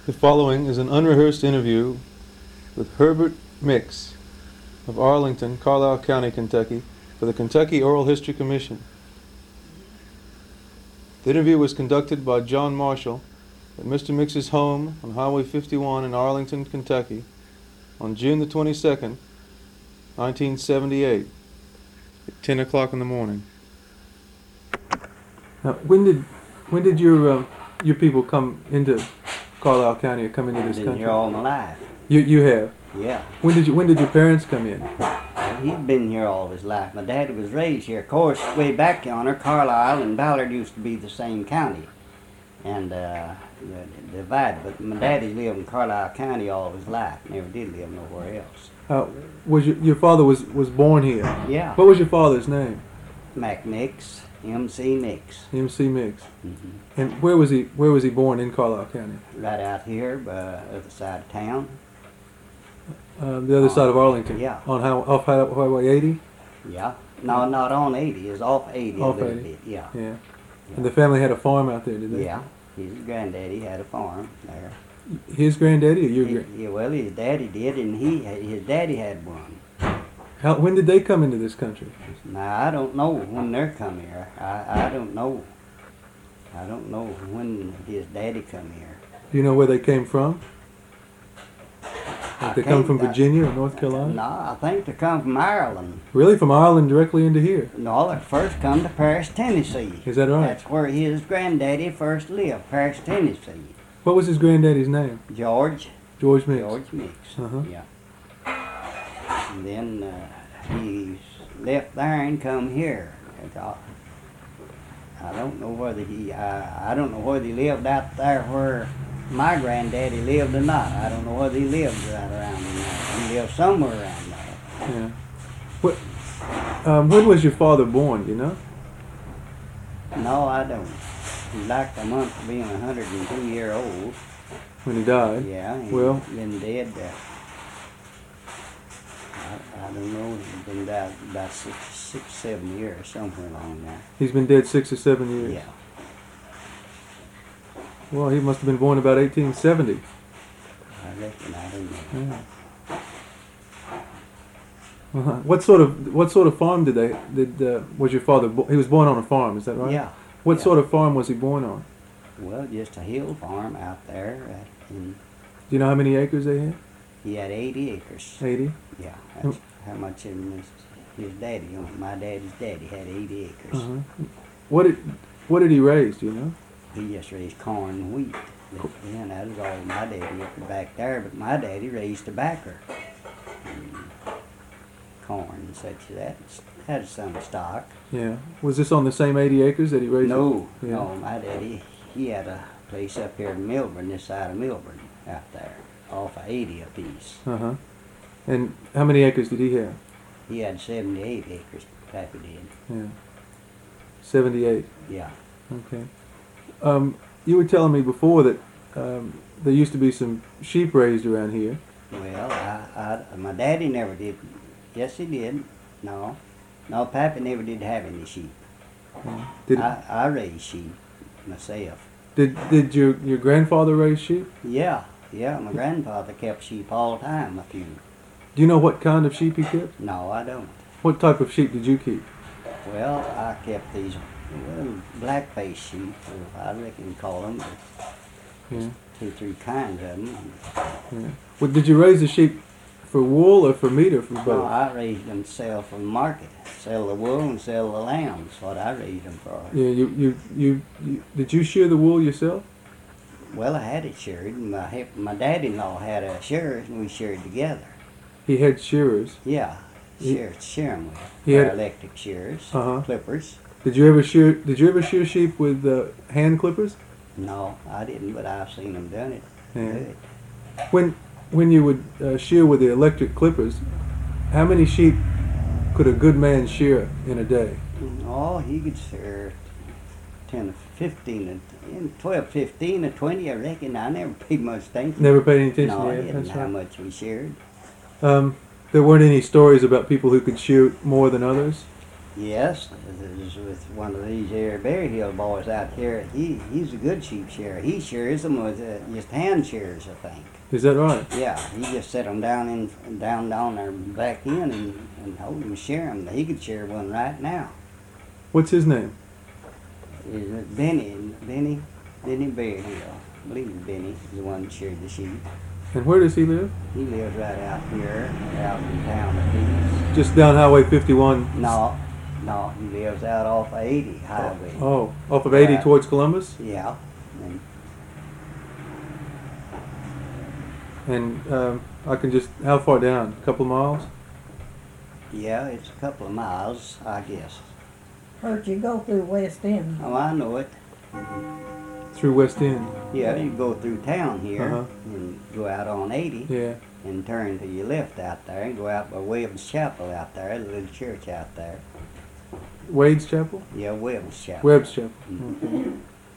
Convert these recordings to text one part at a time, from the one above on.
The following is an unrehearsed interview with Herbert Mix of Arlington, Carlisle County, Kentucky, for the Kentucky Oral History Commission. The interview was conducted by John Marshall at Mr. Mix's home on Highway 51 in Arlington, Kentucky, on June the 22nd, 1978, at 10 o'clock in the morning. Now, when did your people come into Carlisle County or come into this I've been country? here all my life. You have. Yeah. When did your parents come in? He'd been here all his life. My daddy was raised here. Of course, way back yonder, Carlisle and Ballard used to be the same county. And divided. But my daddy lived in Carlisle County all his life. Never did live nowhere else. Was your father was born here? Yeah. What was your father's name? Mac Mix, M.C. Mix. M.C. Mix. Mm-hmm. And where was he born in Carlisle County? Right out here, other side of town. The other side of Arlington. Yeah. Off Highway 80. Yeah. No, not on 80. It's off 80 Off a little 80. bit. Yeah. Yeah. And the family had a farm out there, did they? Yeah. His granddaddy had a farm there. His granddaddy or your granddaddy? Yeah, well, his daddy did, and his daddy had one. When did they come into this country? Now, I don't know when they're come here. I don't know. I don't know when his daddy come here. Do you know where they came from? Did they come from Virginia or North Carolina? No, I think they come from Ireland. Really? From Ireland directly into here? No, they first come to Paris, Tennessee. Is that right? That's where his granddaddy first lived, Paris, Tennessee. What was his granddaddy's name? George. George Mix. George Mix. Uh-huh. Yeah. And then he left there and come here. I don't know whether I don't know whether he lived out there where my granddaddy lived or not. I don't know whether he lived right around there. He lived somewhere around there. Yeah. When was your father born, do you know? No, I don't. He's like a month of being 102-year-old. When he died? Yeah, he's Well, been dead. I don't know. He's been dead about 7 years, somewhere along there. he's been dead 6 or 7 years. Yeah. Well, he must have been born about 1870. I reckon. I don't know. Yeah. Uh-huh. What sort of farm was your father? He was born on a farm, is that right? Yeah. What yeah. sort of farm was he born on? Well, just a hill farm out there. Do you know how many acres they had? He had 80 acres. 80. Yeah, that's how much his daddy owned. My daddy's daddy had 80 acres. Uh-huh. What did he raise? Do you know? He just raised corn and wheat. Yeah, that was all my daddy up back there. But my daddy raised tobacco, and corn and such. That had some stock. Yeah. Was this on the same 80 acres that he raised? No, Yeah. no. My daddy, he had a place up here in Milburn, this side of Milburn, out there, off of 80 apiece. Uh-huh. And how many acres did he have? He had 78 acres, Pappy did. Yeah. 78. Yeah. Okay. You were telling me before that there used to be some sheep raised around here. Well, my daddy never did. Yes, he did. No, Pappy never did have any sheep. I raised sheep myself. Did your grandfather raise sheep? Yeah, my grandfather kept sheep all the time, a few. Do you know what kind of sheep he kept? No, I don't. What type of sheep did you keep? Well, I kept these black-faced sheep, I reckon you call them. Yeah. 2-3 kinds of them. Yeah. Well, did you raise the sheep for wool or for meat or for both? No, I raised them to sell for the market. Sell the wool and sell the lambs. What I raised them for. Yeah. You did you shear the wool yourself? Well, I had it sheared. My daddy-in-law had a shears, and we sheared together. He had shearers. Yeah, shear them with. He had electric shears, Uh-huh. clippers. Did you ever shear sheep with hand clippers? No, I didn't, but I've seen them done it. Yeah. Good. When you would shear with the electric clippers, how many sheep could a good man shear in a day? Oh, he could shear 10 or 15, 12, 15 or 20, I reckon. I never paid much attention. Never paid any attention No, to I that? didn't That's know how right. much we sheared. There weren't any stories about people who could shear more than others? Yes, this is with one of these here Berry Hill boys out here. He's a good sheep shearer. He shears them with just hand shears, I think. Is that right? Yeah, he just set them down down their back end and hold them, shear them. He could shear one right now. What's his name? Is it Benny Berry Hill? I believe it's Benny, the one that sheared the sheep. And where does he live? He lives right out here, out in town a piece. Just down Highway 51. No, he lives out off of 80 highway. Oh, off of 80 towards Columbus? Yeah. And I can just, how far down? A couple of miles? Yeah, it's a couple of miles, I guess. Heard you go through West End. Oh, I know it. Through West End? Yeah, you go through town here Uh-huh. and go out on 80 Yeah. and turn to your left out there and go out by Webb's Chapel out there, the little church out there. Wade's Chapel? Yeah, Webb's Chapel. Webb's Chapel. Mhm.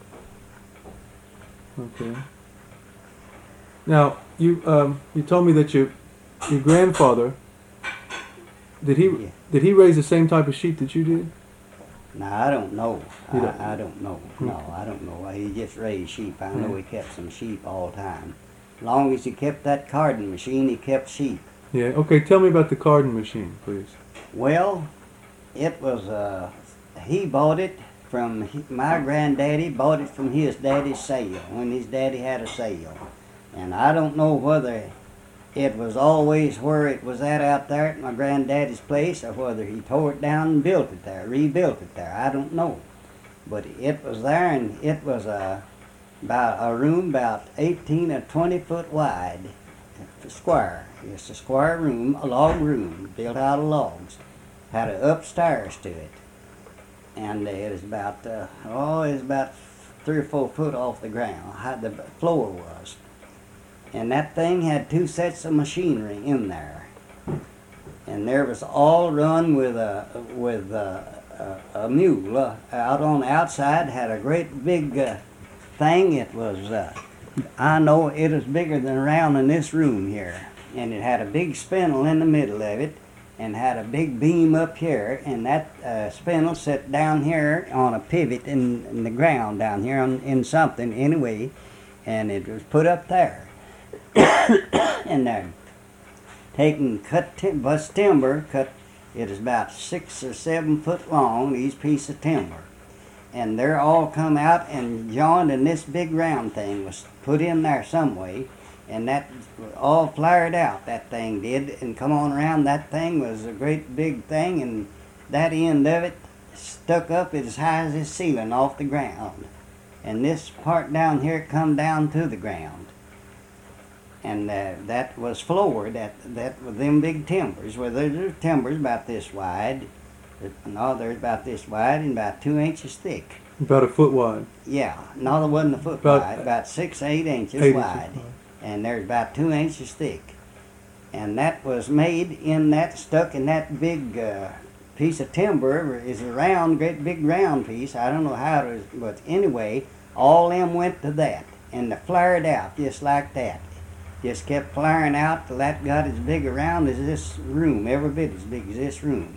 Okay. Now, you told me that your grandfather, did Yeah. he raise the same type of sheep that you did? No, I don't know. You don't- I don't know. No, I don't know. He just raised sheep. I know Mhm. he kept some sheep all the time. Long as he kept that carding machine, he kept sheep. Yeah. Okay. Tell me about the carding machine, please. Well, it was, he bought it from, my granddaddy bought it from his daddy's sale, when his daddy had a sale. And I don't know whether it was always where it was at out there at my granddaddy's place, or whether he tore it down and built it there, rebuilt it there. I don't know. But it was there, and it was about a room about 18 or 20 foot wide, square. It's a square room, a log room, built out of logs. Had a upstairs to it. And it was about, it was about 3 or 4 foot off the ground, how the floor was. And that thing had 2 sets of machinery in there. And there was all run with a mule. Out on the outside had a great big thing. It was, I know it was bigger than around in this room here. And it had a big spindle in the middle of it, and had a big beam up here, and that spindle set down here on a pivot in the ground down here in something anyway, and it was put up there. And they're taking bus timber, it is about 6 or 7 foot long, these pieces of timber. And they're all come out and joined, and this big round thing was put in there some way, and that all flared out, that thing did, and come on around. That thing was a great big thing, and that end of it stuck up as high as this ceiling off the ground. And this part down here come down to the ground. And that was floored, that with them big timbers. Well, there's timbers about this wide. No, they're about this wide and about 2 inches thick. About a foot wide. Yeah, no, it wasn't a foot wide, about 6 or 8 inches 8 wide. inches wide. And there's about 2 inches thick. And that was made in that, stuck in that big piece of timber. Is a round, great big round piece. I don't know how it was, but anyway, all them went to that. And they flared out just like that. Just kept flaring out till that got as big around as this room, every bit as big as this room.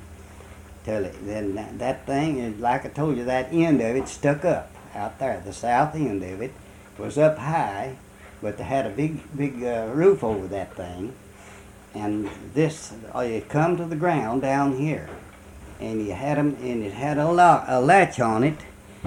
Then that thing, is, like I told you, that end of it stuck up out there. The south end of it was up high, but they had a big roof over that thing. And this, you come to the ground down here, and you had them, and it had a latch on it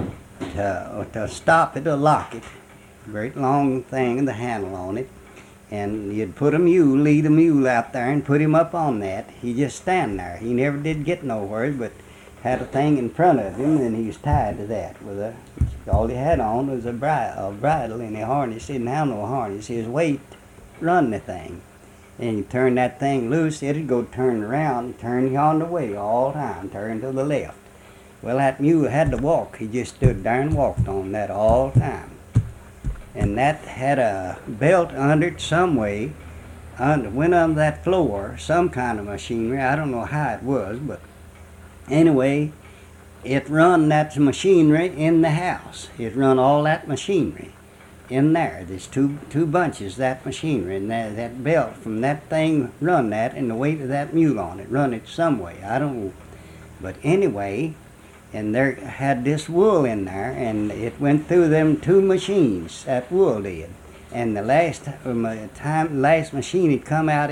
to stop it or lock it. Great long thing and the handle on it. And you'd put lead a mule out there and put him up on that. He just stand there. He never did get nowhere, but had a thing in front of him, and he was tied to that. All he had on was a bridle and a harness. He didn't have no harness. His weight run the thing. And you turn that thing loose, it'd go turn around, turn yonder way all the time, turn to the left. Well, that mule had to walk. He just stood there and walked on that all the time. And that had a belt under it some way, went under that floor, some kind of machinery. I don't know how it was, but anyway, it run that machinery in the house. It run all that machinery in there. There's two bunches, that machinery, and that belt from that thing run that, and the weight of that mule on it, run it some way. I don't know. But anyway, and there had this wool in there, and it went through them two machines, that wool did. And the last last machine it come out,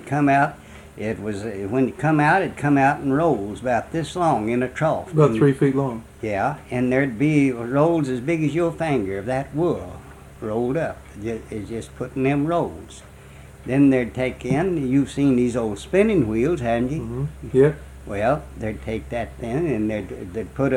it was, when it come out in rolls about this long in a trough. About 3 feet long. Yeah, and there'd be rolls as big as your finger of that wool rolled up. It's just putting them rolls. Then they'd take in, you've seen these old spinning wheels, haven't you? Mm-hmm. Yep. Well, they'd take that then and they'd put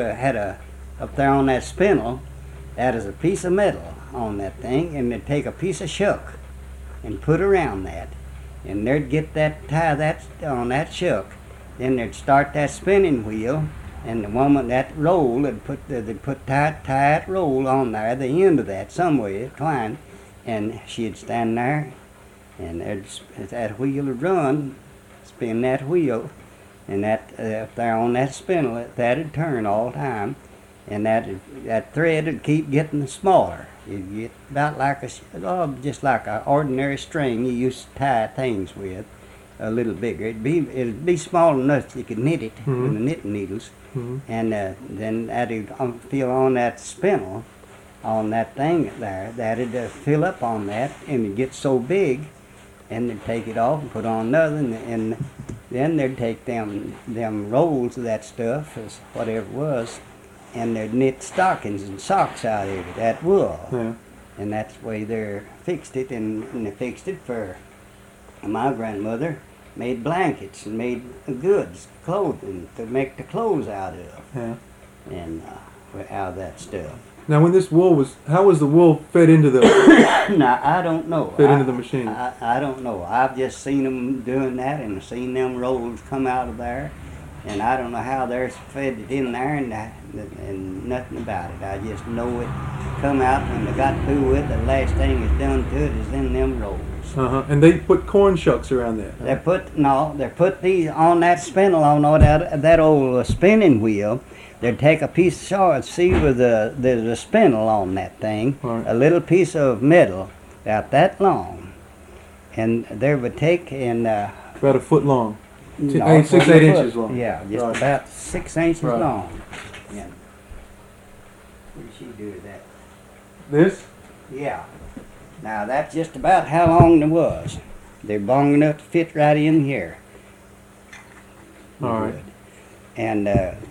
up there on that spindle, that is a piece of metal on that thing, and they'd take a piece of shuck and put around that. And they'd get tie that on that shuck. Then they'd start that spinning wheel, and the woman, that roll, they'd put tie that roll on there, the end of that, somewhere, twine, and she'd stand there, and that wheel would run, spin that wheel, and that up there on that spindle, that'd turn all the time, and that thread would keep getting smaller. It'd get about like just like an ordinary string you used to tie things with, a little bigger. It'd be small enough you could knit it with the knitting needles, and then that'd feel on that spindle, on that thing there. That'd fill up on that, and it'd get so big, and they'd take it off and put on another, and then they'd take them rolls of that stuff, as whatever it was, and they'd knit stockings and socks out of it, that wool. Yeah. And that's the way they fixed it, and they fixed it for my grandmother. Made blankets and made goods, clothing, to make the clothes out of, Yeah. and out of that stuff. Now, when this wool how was the wool fed into the Now, I don't know. into the machine? I don't know. I've just seen them doing that and seen them rolls come out of there, and I don't know how they're fed it in there and nothing about it. I just know it come out when they got through with it. The last thing it's done to it is in them rolls. And they put corn shucks around there. They put these on that spindle on that old spinning wheel. They'd take a piece of short, see where there's a spindle on that thing, Right. a little piece of metal about that long, and they would take and About a foot long. no, 8 20 inches foot. long. Yeah, just Right. about 6 inches Right. long. Yeah. What did she do with that? This? Yeah. Now that's just about how long it was. They're long enough to fit right in here. All right. Good. And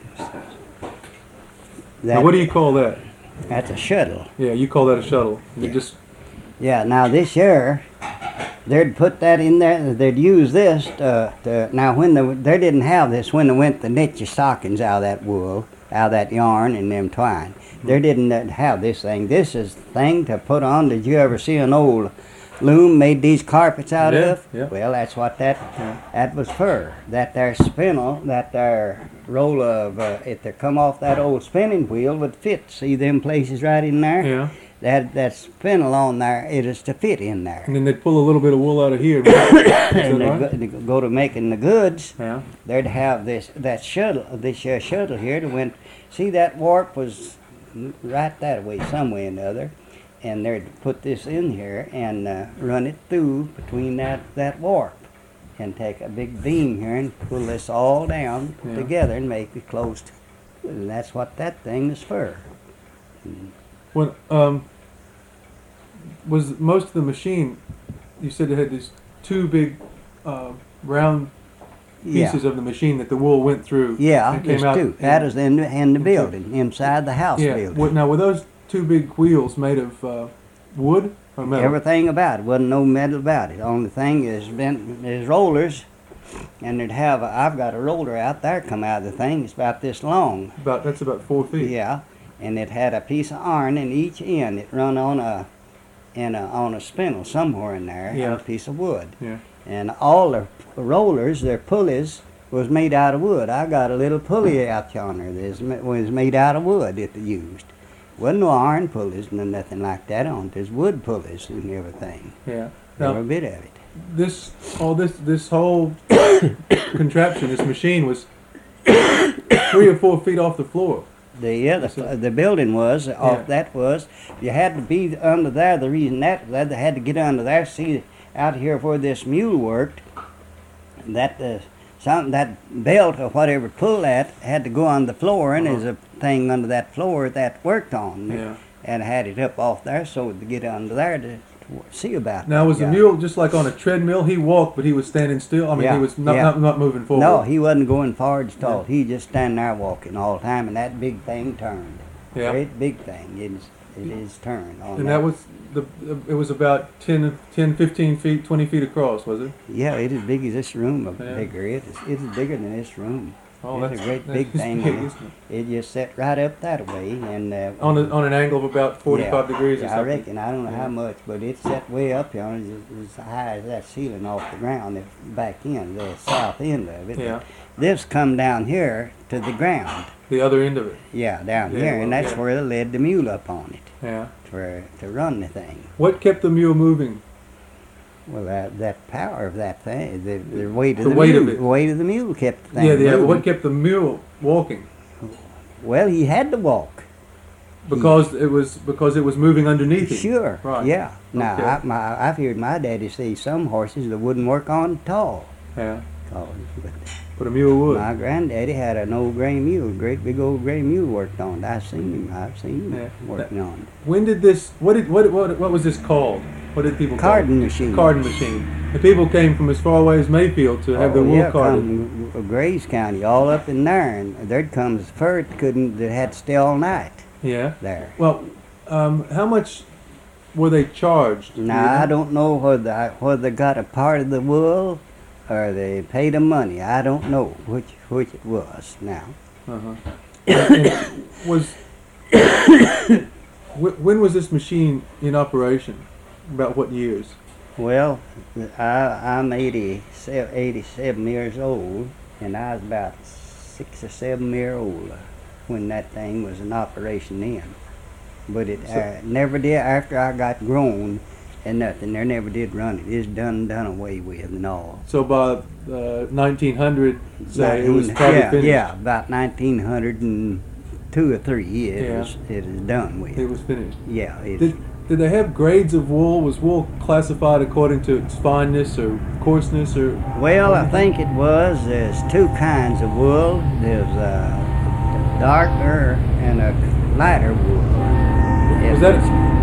Now, what do you call that? that's a shuttle. Yeah, you call that a shuttle. You Yeah. just Yeah, now this year, they'd put that in there, they'd use this now when they didn't have this when they went to knit your stockings out of that wool, out of that yarn and them twine. They didn't have this thing. This is the thing to put on. Did you ever see an old loom made these carpets out Yeah, of? yeah. Well, that's what that was for. That there spindle, that there roll of, if they come off that old spinning wheel would fit. See them places right in there? yeah. That spindle on there, it is to fit in there. And then they'd pull a little bit of wool out of here. Is And that they right? go to making the goods. Yeah. They'd have this shuttle here that went. See, that warp was right that way, some way or another, and they'd put this in here and run it through between that warp, and take a big beam here and pull this all down Yeah. together and make it close to. And that's what that thing is for. When was most of the machine? You said it had these two big round pieces of the machine that the wool went through. Yeah, and there's came out. two. That is in the building, inside the house Yeah. building. Now, were those two big wheels made of wood or metal? Everything about it. Wasn't no metal about it. The only thing is rollers, and I've got a roller out there come out of the thing. It's about this long. That's about 4 feet. Yeah, and it had a piece of iron in each end. It run on a spindle somewhere in there, Yeah. and a piece of wood. Yeah. And all the rollers, their pulleys, was made out of wood. I got a little pulley out yonder that was made out of wood that they used. Wasn't no iron pulleys, no nothing like that on it. There's wood pulleys and everything. Yeah. Every Now, bit of it. this whole contraption, this machine was 3 or 4 feet off the floor. The building was off. That was you had to be under there. The reason that they had to get under there. See out here where this mule worked. That something, that belt or whatever pull that had to go on the floor, and there's a thing under that floor that worked on. Yeah. And had it up off there so to get under there to see about Now, that was the guy. mule just like on a treadmill? He walked, but he was standing still? I mean, Yeah, he was not, yeah. not moving forward? No, he wasn't going forward at all. He just standing there walking all the time, and that big thing turned. Yeah. Great big thing. It is turned on And that was, it was about 10, 15 feet, 20 feet across, was it? Yeah, it is big as this room, or Yeah. bigger. It is bigger than this room. Oh, It's a great that big is thing. big, isn't it? It just set right up that way, and On an angle of about 45 degrees or yeah, I something. reckon. I don't know Yeah. how much, but it's set way up here. It's as high as that ceiling off the ground. The back end, the south end of it. Yeah, This come down here to the ground. the other end of it. Yeah, down Yeah, here, well, and that's yeah. where they led the mule up on it Yeah. to run the thing. What kept the mule moving? Well, that power of that thing, the weight of The the weight of mule, it. the weight of the mule kept the thing Yeah, but moving. what kept the mule walking? Well, he had to walk. Because it was moving underneath him. Sure. Right. Yeah. Now, Okay. I've heard my daddy say some horses that wouldn't work on at all. Yeah. Oh, but But a mule would. my granddaddy had an old gray mule, great big old gray mule worked on it. I've seen him Yeah. working on it. When did this? What was this called? What did people call Carding it? machine. Carding machine. The people came from as far away as Mayfield to have their wool yeah, carded. come Grays County, all up in there, and there'd come fur that had to stay all night Yeah. there. Well, how much were they charged? Do you Now I know? don't know whether they got a part of the wool or they paid them money. I don't know which it was now. Uh-huh. And was when was this machine in operation? About what years? Well, I'm 87 years old, and I was about 6 or 7 years old when that thing was in operation then. But it never did, after I got grown and nothing, they never did run it. It's done away with and all. So by 1900, say it was probably yeah, finished. yeah, about 1902 or 3 years it is done with. It was finished. Yeah, it's, Did they have grades of wool? Was wool classified according to its fineness or coarseness or? well, I think it was. There's two kinds of wool. There's a darker and a lighter wool. Was that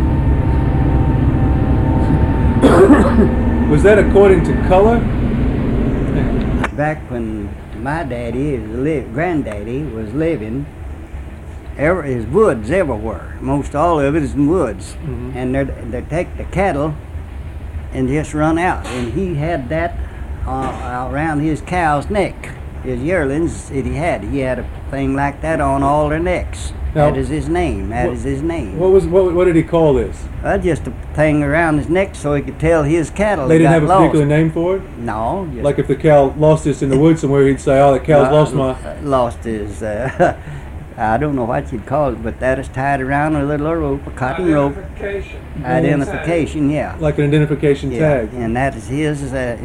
was that according to color? Back when my granddaddy was living, his woods everywhere. Most all of it is in woods. Mhm. And they take the cattle and just run out. And he had that around his cow's neck. His yearlings, he had a thing like that on all their necks. Now, that is his name. That is his name. What did he call this? Just a thing around his neck so he could tell his cattle They didn't got have a lost. particular name for it. No, just Like if the cow lost this in the woods somewhere, he'd say, "Oh, the cow's lost my." lost his. I don't know what you'd call it, but that is tied around a little rope, a cotton rope. Identification, yeah. Like an identification Yeah, tag. and that is his.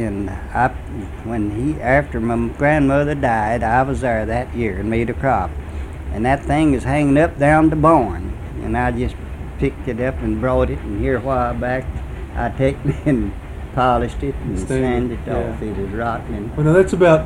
After my grandmother died, I was there that year and made a crop, and that thing is hanging up down the barn, and I just picked it up and brought it, and here a while back, I take it and polished it and Stained sanded it, it off. It is rotten. And Well, now that's about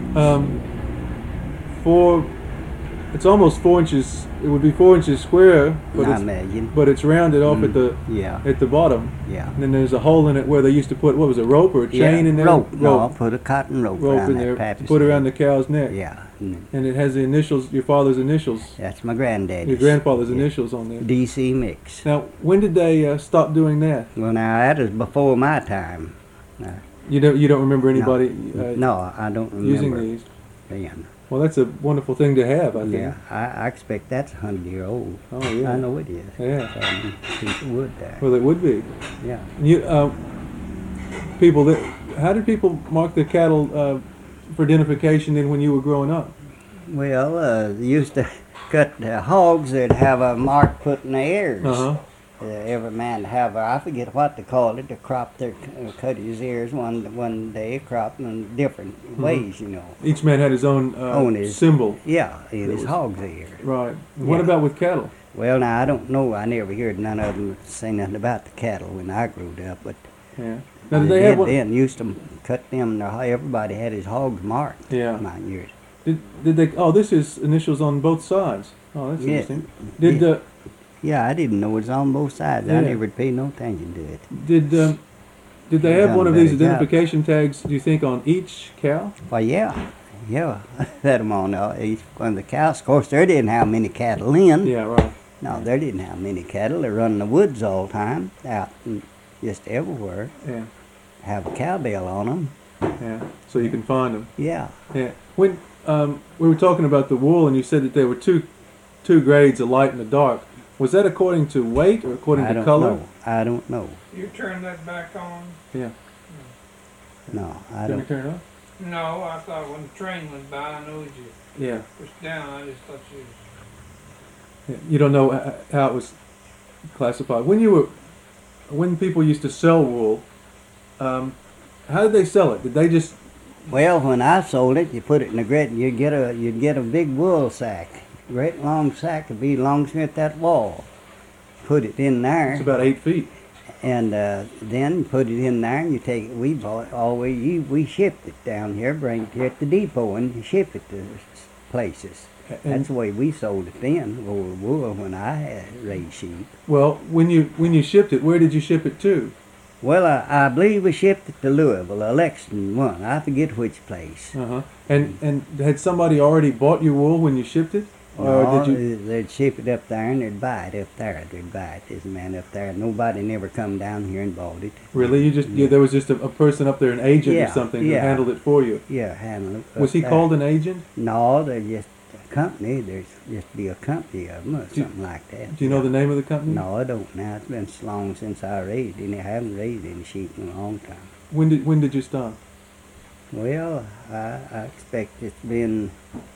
4. It's almost 4 inches. It would be 4 inches square, but I it's imagine. but it's rounded off at the Yeah, bottom. yeah. And then there's a hole in it where they used to put, what was it, rope or a chain in there? Rope. No, put a cotton rope, Rope around in that there to pappy's put neck. around the cow's neck. Yeah, And it has the initials, your father's initials, that's my granddaddy's. your grandfather's Yeah. initials on there. DC Mix. Now, when did they stop doing that? Well, now that is before my time. You don't remember anybody No, I don't remember using these? then. Well, that's a wonderful thing to have, I think. Yeah, I expect that's 100-year-old. Oh, yeah. I know it is. Yeah. People would there. Well, it would be. Yeah. You, how did people mark their cattle for identification then when you were growing up? Well, they used to cut the hogs. They'd have a mark put in their ears. Uh-huh. Every man have I forget what they called it. To crop their cut his ears one day, crop them in different ways, you know. Each man had his own his symbol. Yeah, in his was- hog's ear. Right. What Yeah. about with cattle? Well, now I don't know. I never heard none of them say nothing about the cattle when I grew up, but Yeah. Now, did they have one? Then used to cut them. Everybody had his hogs marked. Yeah. Mine years. Did they? Oh, this is initials on both sides. Oh, that's Yeah. interesting. Did Yeah, I didn't know it was on both sides. Yeah. I never paid no attention to it. did they have Done one a of these better job. identification tags? Do you think on each cow? Well, yeah, had them on each one of the cows. Of course, they didn't have many cattle in. Yeah, right. No, they didn't have many cattle. They run in the woods all the time, out and just everywhere. Yeah, Have a cowbell on them. yeah. So you can find them. Yeah. Yeah. When we were talking about the wool, and you said that there were two grades, a light and a dark. Was that according to weight or according I to don't color? know. I don't know. You turn that back on? Yeah. No, I Did we don't. turn it on? No, I thought when the train went by, I know you Yeah. pushed down. I just thought you was... Yeah. You don't know how it was classified. When people used to sell wool, how did they sell it? Did they just? Well, when I sold it, you put it in a grit, and you'd get a big wool sack, great long sack, would be long as that wall. Put it in there. It's about 8 feet. And then put it in there, and you take it. We bought it we shipped it down here, bring it here at the depot, and ship it to places. And, That's the way we sold it then, wool when I had raised sheep. well, when you shipped it, where did you ship it to? Well, I believe we shipped it to Louisville, Lexington one. I forget which place. Uh huh. And had somebody already bought your wool when you shipped it, or No, did you? they'd ship it up there and they'd buy it up there. They'd buy it. There's a man up there. Nobody never come down here and bought it. Really, there was just a person up there, an agent or Yeah, something, who yeah. handled it for you. Yeah, handle it. Was up he there. called an agent? No, they're just a company. There's just be a company of them or Do- something like that. Do you know the name of the company? No, I don't now. It's been so long since I raised any. I haven't raised any sheep in a long time. When did you stop? Well, I expect it's been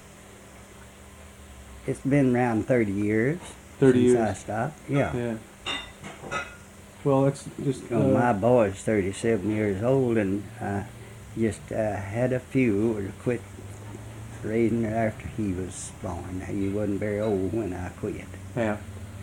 around 30 years 30 since years. I stopped. Yeah. Yeah. Well, that's just. My boy's 37 years old, and I just had a few or quit raising her after he was born. He wasn't very old when I quit. Yeah.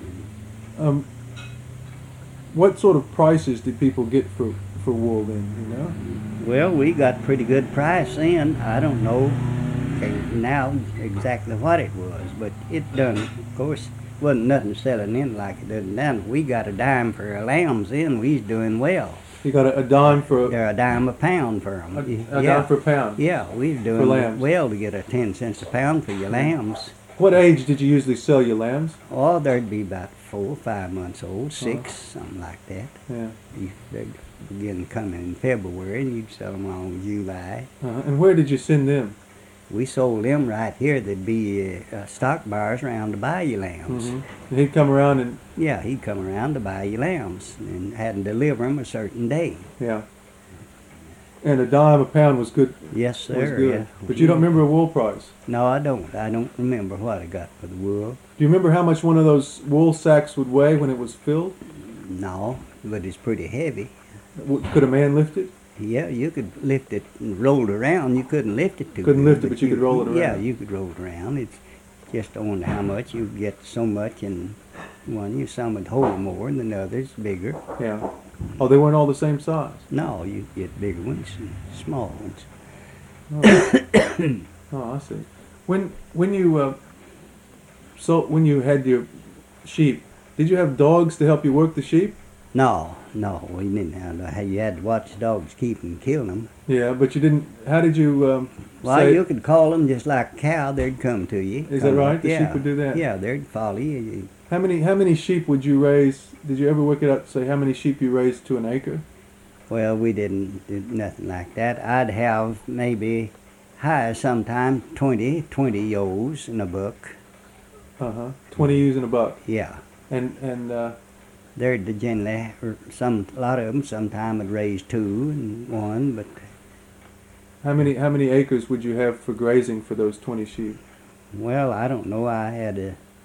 What sort of prices did people get for wool then? You know. Well, we got pretty good price then. I don't know now exactly what it was, but it done, of course, wasn't nothing selling in like it does now. We got a dime for our lambs then. We was doing well. You got a dime for They're a dime a pound for them. a dime for a pound. Yeah, we was For doing lambs. well to get a 10 cents a pound for your lambs. What age did you usually sell your lambs? Oh, there'd be about 4 or 5 months old, 6, something like that. Yeah. They'd begin coming in February, and you'd sell them on July. And where did you send them? We sold them right here. There'd be stock buyers around to buy your lambs. And he'd come around and Yeah, he'd come around to buy your lambs and had them deliver them a certain day. yeah. And a dime a pound was good. Yes, sir. Was good. Yeah. But you don't remember a wool price. No, I don't. I don't remember what I got for the wool. Do you remember how much one of those wool sacks would weigh when it was filled? No, but it's pretty heavy. Could a man lift it? Yeah, you could lift it and roll it around. You couldn't lift it too Couldn't good, lift it, but you could roll it around. Yeah, you could roll it around. It's just on how much. You get so much in one. Some would hold more than the others, bigger. Yeah. Oh, they weren't all the same size. No, you get bigger ones and small ones. Oh, I see. When you when you had your sheep, did you have dogs to help you work the sheep? No, we didn't have. You had to watch the dogs keep and kill them. Yeah, but you didn't. How did you? Well, say, you could call them just like a cow. They'd come to you. Is that Come right? up. The yeah. sheep would do that? Yeah, they'd follow you. How many sheep would you raise? Did you ever work it out to say how many sheep you raised to an acre? Well, we didn't do nothing like that. I'd have maybe high sometime 20 ewes in a buck. 20 ewes in a buck. Yeah. And They're generally, a lot of them sometime would raise 2 and 1, but how many acres would you have for grazing for those 20 sheep? well, I don't know. I had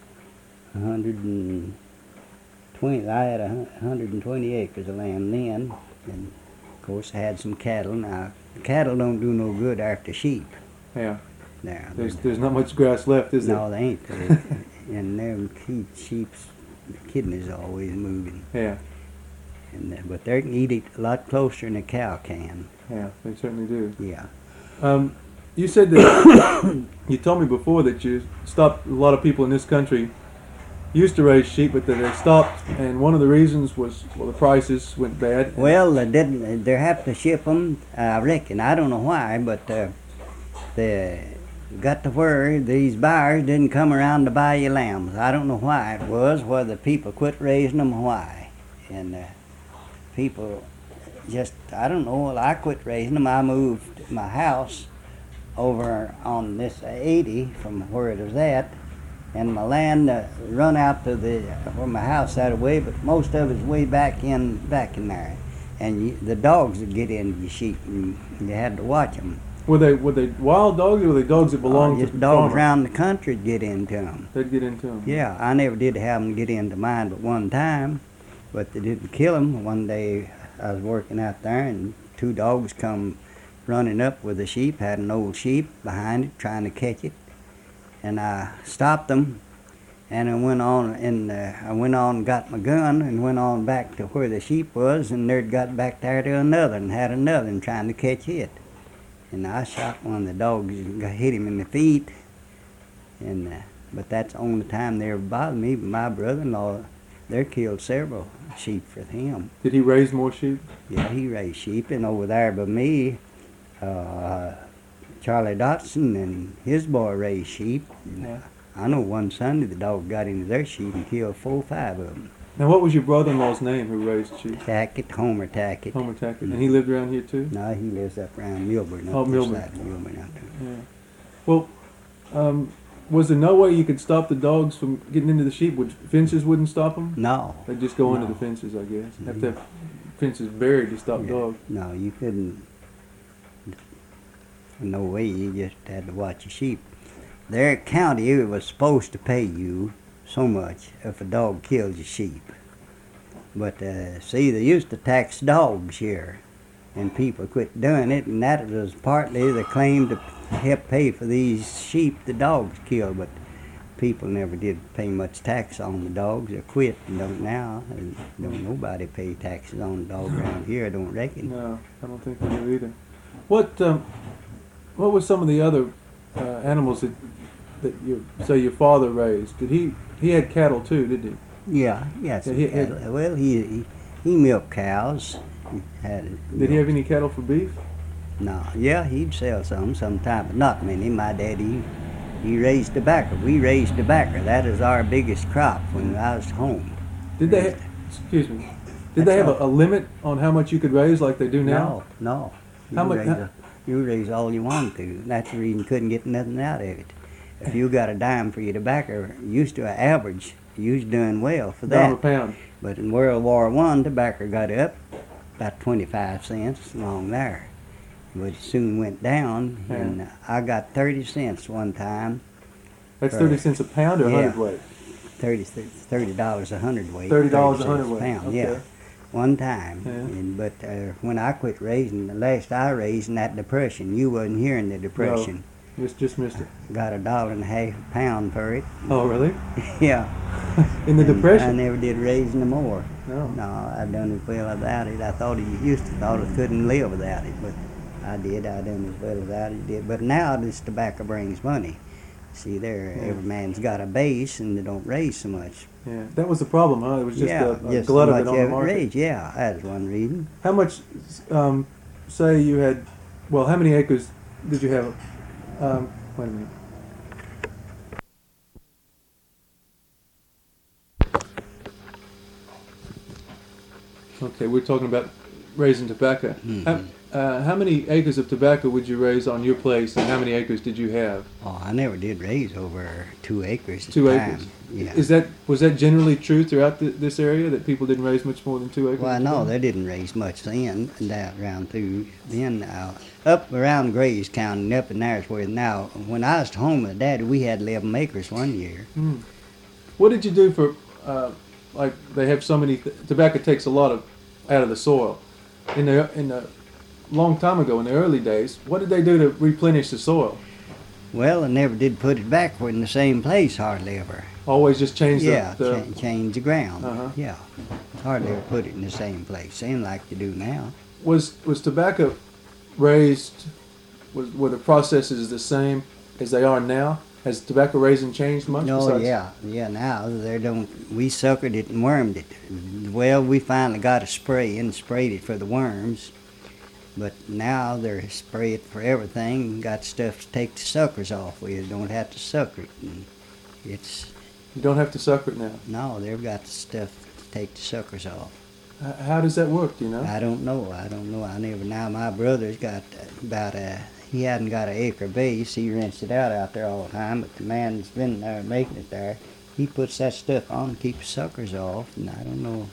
120. I had 120 acres of land then, and of course I had some cattle. Now cattle don't do no good after sheep. Yeah. Now There's not much grass left, is there? no, they ain't. And them sheep's kidneys are always moving. Yeah. But they can eat it a lot closer than a cow can. Yeah, they certainly do. Yeah. You said that you told me before that you stopped. A lot of people in this country used to raise sheep, but that they stopped, and one of the reasons was the prices went bad. Well, they didn't. They have to ship them. I reckon. I don't know why, but they got to where these buyers didn't come around to buy your lambs. I don't know why it was. Whether people quit raising them, or why, and people just, I don't know. Well, I quit raising them. I moved my house over on this 80 from where it was at, and my land run out to where my house that away, but most of it's way back in there, and the dogs would get into your sheep, and you had to watch them. Were they wild dogs, or were they dogs that belonged to just the dogs farmer? around the country would get into them. They'd get into them. Yeah, I never did have them get into mine but one time, but they didn't kill them. One day I was working out there, and two dogs come running up with a sheep, had an old sheep behind it trying to catch it, and I stopped them, and I went on and got my gun and went on back to where the sheep was, and they'd got back there to another and had another and trying to catch it, and I shot one of the dogs and hit him in the feet, and but that's the only time they ever bothered me. But my brother-in-law, they killed several sheep for him. Did he raise more sheep? Yeah, he raised sheep, and over there by me, Charlie Dotson and his boy raised sheep. Yeah. I know one Sunday the dog got into their sheep and killed 4 or 5 of them. Now, what was your brother-in-law's name who raised sheep? Tackett, Homer Tackett. Homer Tackett. And he lived around here too? No, he lives up around Milburn. Oh, Milburn. Milburn out there. Yeah. Well, was there no way you could stop the dogs from getting into the sheep? Fences wouldn't stop them? No. They'd just go into No. the fences, I guess. Have to have fences buried to stop Yeah. dogs. No, you couldn't. No way, you just had to watch your sheep. Their county was supposed to pay you so much if a dog kills your sheep. But see, they used to tax dogs here, and people quit doing it, and that was partly the claim to help pay for these sheep the dogs killed, but people never did pay much tax on the dogs. They quit and don't now. And don't nobody pay taxes on the dog around here, I don't reckon. No, I don't think we do either. What were some of the other animals that you say your father raised? Did he had cattle too, didn't he? Yeah, yes. Yeah, Well, he milked cows. Did he have any cattle for beef? No, yeah, he'd sell some sometime, but not many. My daddy, he raised tobacco. We raised tobacco. That is our biggest crop when I was home. Did they? Excuse me. Did they have a limit on how much you could raise like they do now? No. How much? You raise all you want to. That's the reason you couldn't get nothing out of it. If you got a dime for your tobacco, used to an average, you was doing well for that. Dime a pound. But in World War I, tobacco got up about 25 cents along there. But it soon went down, Yeah. and I got 30 cents one time. That's 30 cents a pound or a Yeah. hundredweight? $30 a hundredweight. $30 a 30 cents hundredweight. pound, Okay. yeah. One time. Yeah. But when I quit raising, the last I raised in that depression, you wasn't here in the depression. Just missed it. Got $1.50 a pound for it. Oh, really? Yeah. In the And I depression? never did raise no more. No. No, I done as well without it. I thought used to thought I couldn't live without it, but I did. I done as well without it. Did. But now this tobacco brings money. See there, Yeah. every man's got a base, and they don't raise so much. Yeah. That was the problem, huh? It was just yeah, a just glut of much it on the market. raise. Yeah, that's one reason. How much, say you had, well, how many acres did you have? Wait a minute. Okay, we're talking about raising tobacco. How many acres of tobacco would you raise on your place, and how many acres did you have? Oh, I never did raise over 2 acres. At 2 the acres. time. Yeah. Was that generally true throughout this area, that people didn't raise much more than 2 acres? Well, no, they didn't raise much then, and that around through then. Up around Grays County, and up in there is where now. When I was home with Daddy, we had 11 acres one year. What did you do for, like they have so many, tobacco takes a lot out of the soil. In the long time ago, in the early days, what did they do to replenish the soil? Well, I never did put it back in the same place hardly ever. Always just change Yeah, the change the ground. Uh-huh. Yeah. Hardly ever put it in the same place, same like you do now. Was tobacco raised? Were the processes the same as they are now? Has tobacco raising changed much? No, besides- yeah. Now they don't. We suckered it and wormed it. Well, we finally got a spray and sprayed it for the worms, but now they're spray it for everything. Got stuff to take the suckers off. We don't have to sucker it. And it's You don't have to sucker it now. no, they've got the stuff to take the suckers off. How does that work? Do you know? I don't know. I never. Now my brother's got about he hadn't got an acre base. He rents it out there all the time. But the man that's been there making it there, he puts that stuff on to keep the suckers off. And I don't know.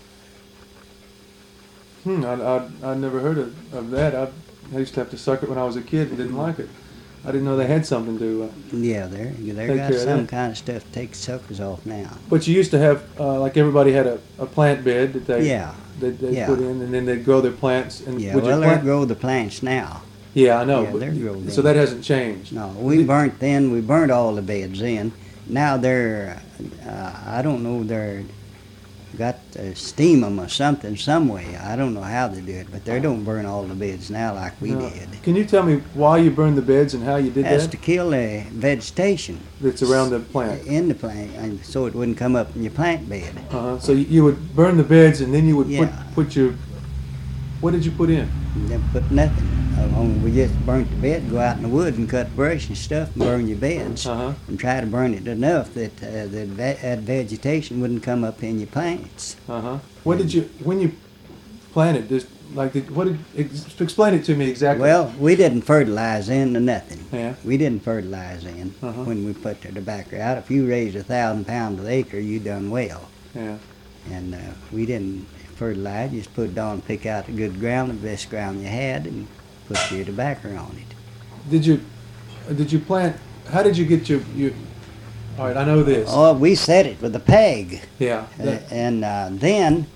I never heard of that. I used to have to suck it when I was a kid and didn't like it. I didn't know they had something to. Yeah, they Take got care of some that. kind of stuff to take the suckers off now. But you used to have, like everybody had a plant bed that they Yeah. they Yeah. put in, and then they'd grow their plants. And Yeah, would you well, they plant? grow the plants now. Yeah, I know. Yeah, but they're grown so then. that hasn't changed. No, we burnt all the beds in. Now they're, I don't know, they're got to steam them or something, some way. I don't know how they do it, but they don't burn all the beds now like we No. did. Can you tell me why you burned the beds and how you did That's that? to kill the vegetation That's around the plant. in the plant, and so it wouldn't come up in your plant bed. So you would burn the beds, and then you would Yeah. put your. What did you put in? Never put nothing. We just burnt the bed, go out in the woods and cut brush and stuff and burn your beds. Uh-huh. And try to burn it enough that that vegetation wouldn't come up in your plants. What did you when you planted? Explain it to me exactly. Well, we didn't fertilize in or nothing. Yeah. We didn't fertilize in Uh-huh. when we put the tobacco out. If you raised 1,000 pounds an acre, you done well. Yeah. And we didn't fertilize, just put it on, pick out the good ground, the best ground you had, and put your tobacco on it. Did you plant? How did you get your? All right, I know this. Oh, we set it with a peg. Yeah. And then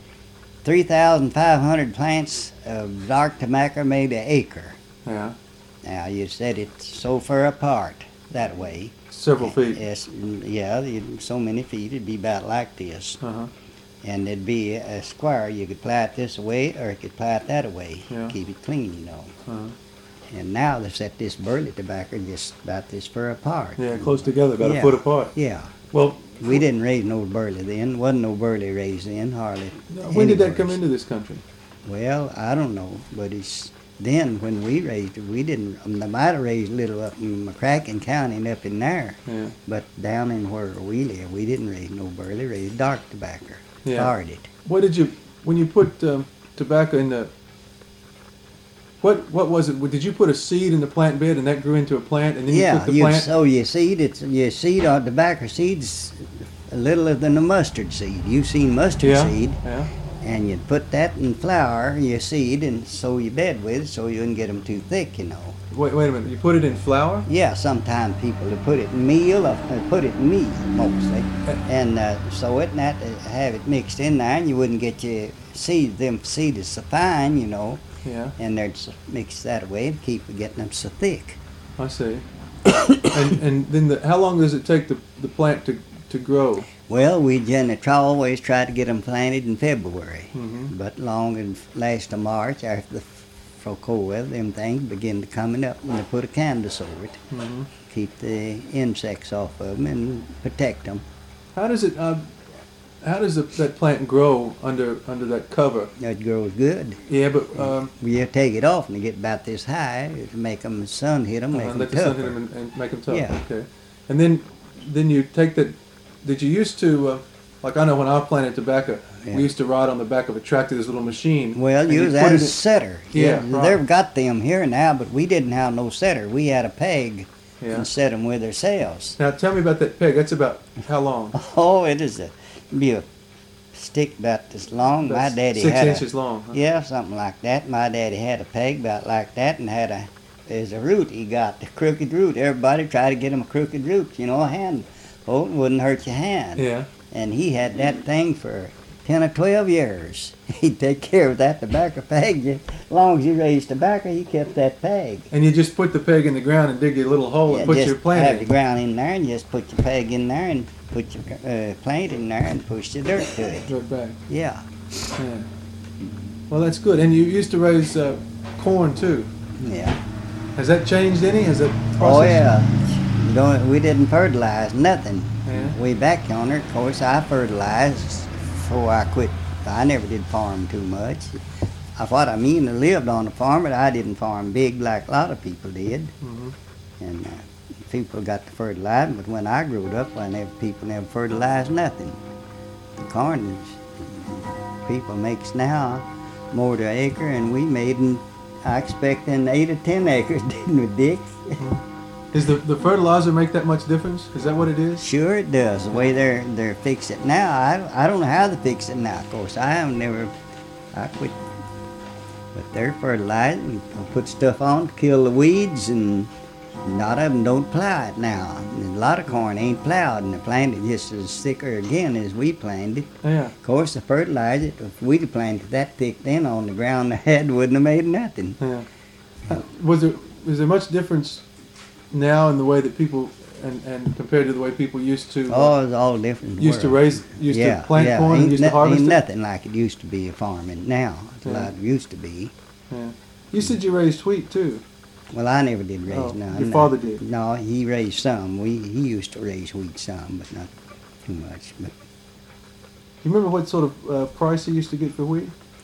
3,500 plants of dark tobacco made an acre. Yeah. Now you set it so far apart that way. Several feet. Yes, yeah, so many feet. It'd be about like this. Uh-huh. And it'd be a square. You could ply it this way or you could ply it that way. Yeah. Keep it clean, you know. Uh-huh. And now they set this burley tobacco just about this far apart. Yeah, close together, about a Yeah. foot apart. Yeah. Well, We didn't raise no burley then. Wasn't no burley raised then, hardly. when did that anywheres. come into this country? Well, I don't know, but it's then when we raised it, we didn't. They might have raised a little up in McCracken County and up in there, Yeah. but down in where we live, we didn't raise no burley. Raised dark tobacco. Yeah. Started. What did you when you put tobacco in the? What was it? Did you put a seed in the plant bed and that grew into a plant, and then you Yeah, took the you plant? sow your seed. It's your seed on tobacco seeds, littler than a mustard seed. You've seen mustard Yeah. seed, Yeah. and you put that in flour, your seed, and sow your bed with, so you wouldn't get them too thick, you know. Wait a minute. You put it in flour? Yeah, sometimes people will put it in meal, or put it in meat mostly, and sow it and that, have it mixed in there, and you wouldn't get your seed. Them seed is so fine, you know, Yeah. and they're mixed that way to keep getting them so thick. I see. and then how long does it take the plant to grow? Well, we generally always try to get them planted in February, Mhm. but long and last of March after the for cold weather, them things begin to coming up, and they put a canvas over it, Mhm. keep the insects off of them and protect them. How does it? How does that plant grow under that cover? It grows good. Yeah, but You take it off and they get about this high to make them, the sun hit them, make them let the sun tougher. hit them and make them tough. Yeah. Okay. And then you take that. Did you used to? Like I know when I planted tobacco, Yeah. we used to ride on the back of a tractor, this little machine. Well, and you was put at it a in- setter. Yeah, right. They've got them here now, but we didn't have no setter. We had a peg Yeah. and set them with ourselves. Now tell me about that peg. That's about how long? Oh, it is be a stick about this long. My That's daddy 6 had inches long. Huh? Yeah, something like that. My daddy had a peg about like that and there's a root he got, the crooked root. Everybody tried to get him a crooked root, you know, a hand hold wouldn't hurt your hand. Yeah. And he had that thing for 10 or 12 years. He'd take care of that tobacco peg. As long as you raised tobacco, he kept that peg. And you just put the peg in the ground and dig a little hole and put just your plant have in. the ground in there and just put your peg in there and put your plant in there and push the dirt to it. Right back. Yeah. Yeah. Well, that's good. And you used to raise corn too. Yeah. Has that changed any? Has that process? Oh yeah. We didn't fertilize nothing. Yeah. Way back yonder, of course, I fertilized before I quit. I never did farm too much. I lived on a farm, but I didn't farm big like a lot of people did. Mhm. And people got to fertilize, but when I grew up, people never fertilized nothing. The corn people makes now more to an acre, and we made, I expect, in 8 or 10 acres, didn't we, Dick? Does the fertilizer make that much difference? Is that what it is? Sure it does. The way they're fix it now, I don't know how they fix it now. Of course, I quit. But they're fertilizing, put stuff on to kill the weeds, and a lot of them don't plow it now. And a lot of corn ain't plowed, and they're planted just as thicker again as we planted. Yeah. Of course, they fertilize it. If we'd have planted that thick then on the ground, the head wouldn't have made nothing. Yeah. Is there much difference now in the way that people and compared to the way people used to Oh, it's all different. used to Yeah, plant yeah. corn and used to harvest Ain't it? nothing like it used to be a farming now. It's a Yeah. lot it used to be. Yeah. You said you raised wheat too. Well, I never did raise Oh, none. your father did. No, he raised some. He used to raise wheat some, but not too much. But You remember what sort of price you used to get for wheat?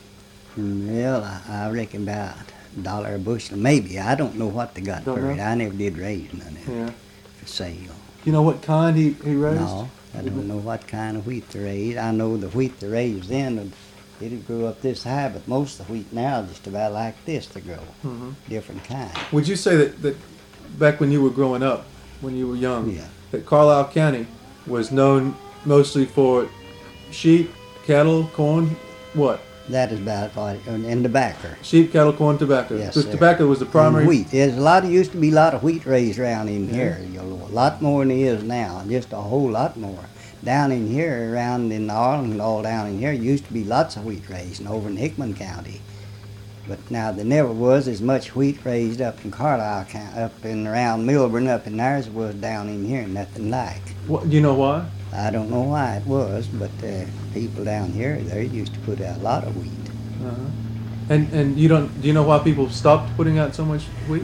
well, I reckon about $1 a bushel, maybe. I don't know what they got Don't for it. know? I never did raise none of it Yeah. for sale. You know what kind he raised? No, I don't know what kind of wheat they raised. I know the wheat they raised then, it grew up this high, but most of the wheat now is just about like this to grow. Hmm. Different kind. Would you say that back when you were growing up, when you were young, Yeah. that Carlisle County was known mostly for sheep, cattle, corn, what? That is about what, and tobacco. Sheep, cattle, corn, tobacco. Yes, Because sir. tobacco was the primary. And wheat. Used to be a lot of wheat raised around in Yeah. here. A lot more than there is now. Just a whole lot more. Down in here, around in Arlen, all down in here, used to be lots of wheat raised, and over in Hickman County. But now there never was as much wheat raised up in Carlisle County, up in around Milburn, up in there as it was down in here. Nothing like. What, do you know why? I don't know why it was, but people down here, they used to put out a lot of wheat. Uh-huh. And you don't? Do you know why people stopped putting out so much wheat?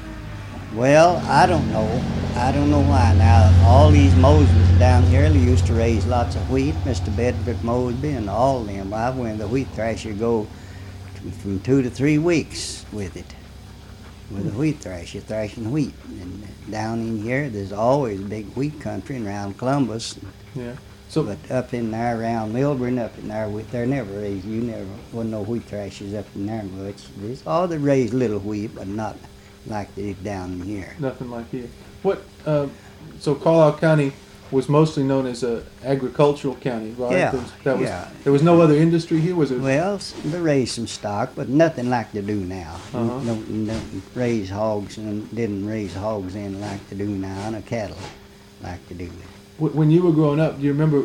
Well, I don't know. I don't know why. Now, all these Mosleys down here, they used to raise lots of wheat. Mr. Bedford Mosby and all of them. I went the wheat thrasher go from 2 to 3 weeks with it. With a wheat thrasher, thrashing wheat. And down in here, there's always a big wheat country and around Columbus. Yeah. So But up in there around Milburn, up in there, they're never raised. Wasn't no wheat thrashers up in there much. They raised little wheat, but not like they did down in here. nothing like here. What? So Carlisle County was mostly known as a agricultural county, right? Yeah, That was, yeah. There was no other industry here, was it? Well, they raised some stock, but nothing like they do now. Uh-huh. Don't raise hogs and didn't raise hogs in like they do now, and cattle like they do. When you were growing up, do you remember?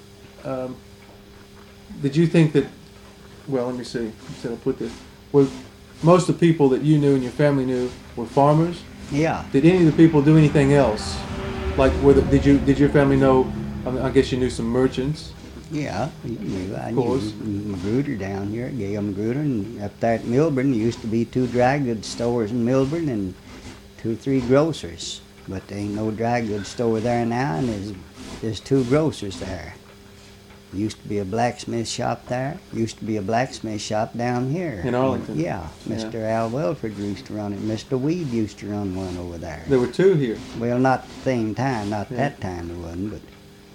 Did you think that? Well, let me see. Instead of put this, was most of the people that you knew and your family knew were farmers? Yeah. Did any of the people do anything else? Like, did your family know? I guess you knew some merchants. Yeah, I course. knew Magruder down here, Gail Magruder, and up there at Milburn, there used to be 2 dry goods stores in Milburn and 2 or 3 grocers. But there ain't no dry goods store there now, and there's 2 grocers there. Used to be a blacksmith shop there. Used to be a blacksmith shop down here. In Arlington? Yeah, Mr. Al Welford used to run it. Mr. Weed used to run one over there. There were 2 here. Well, not at the same time, not Yeah. that time there wasn't, but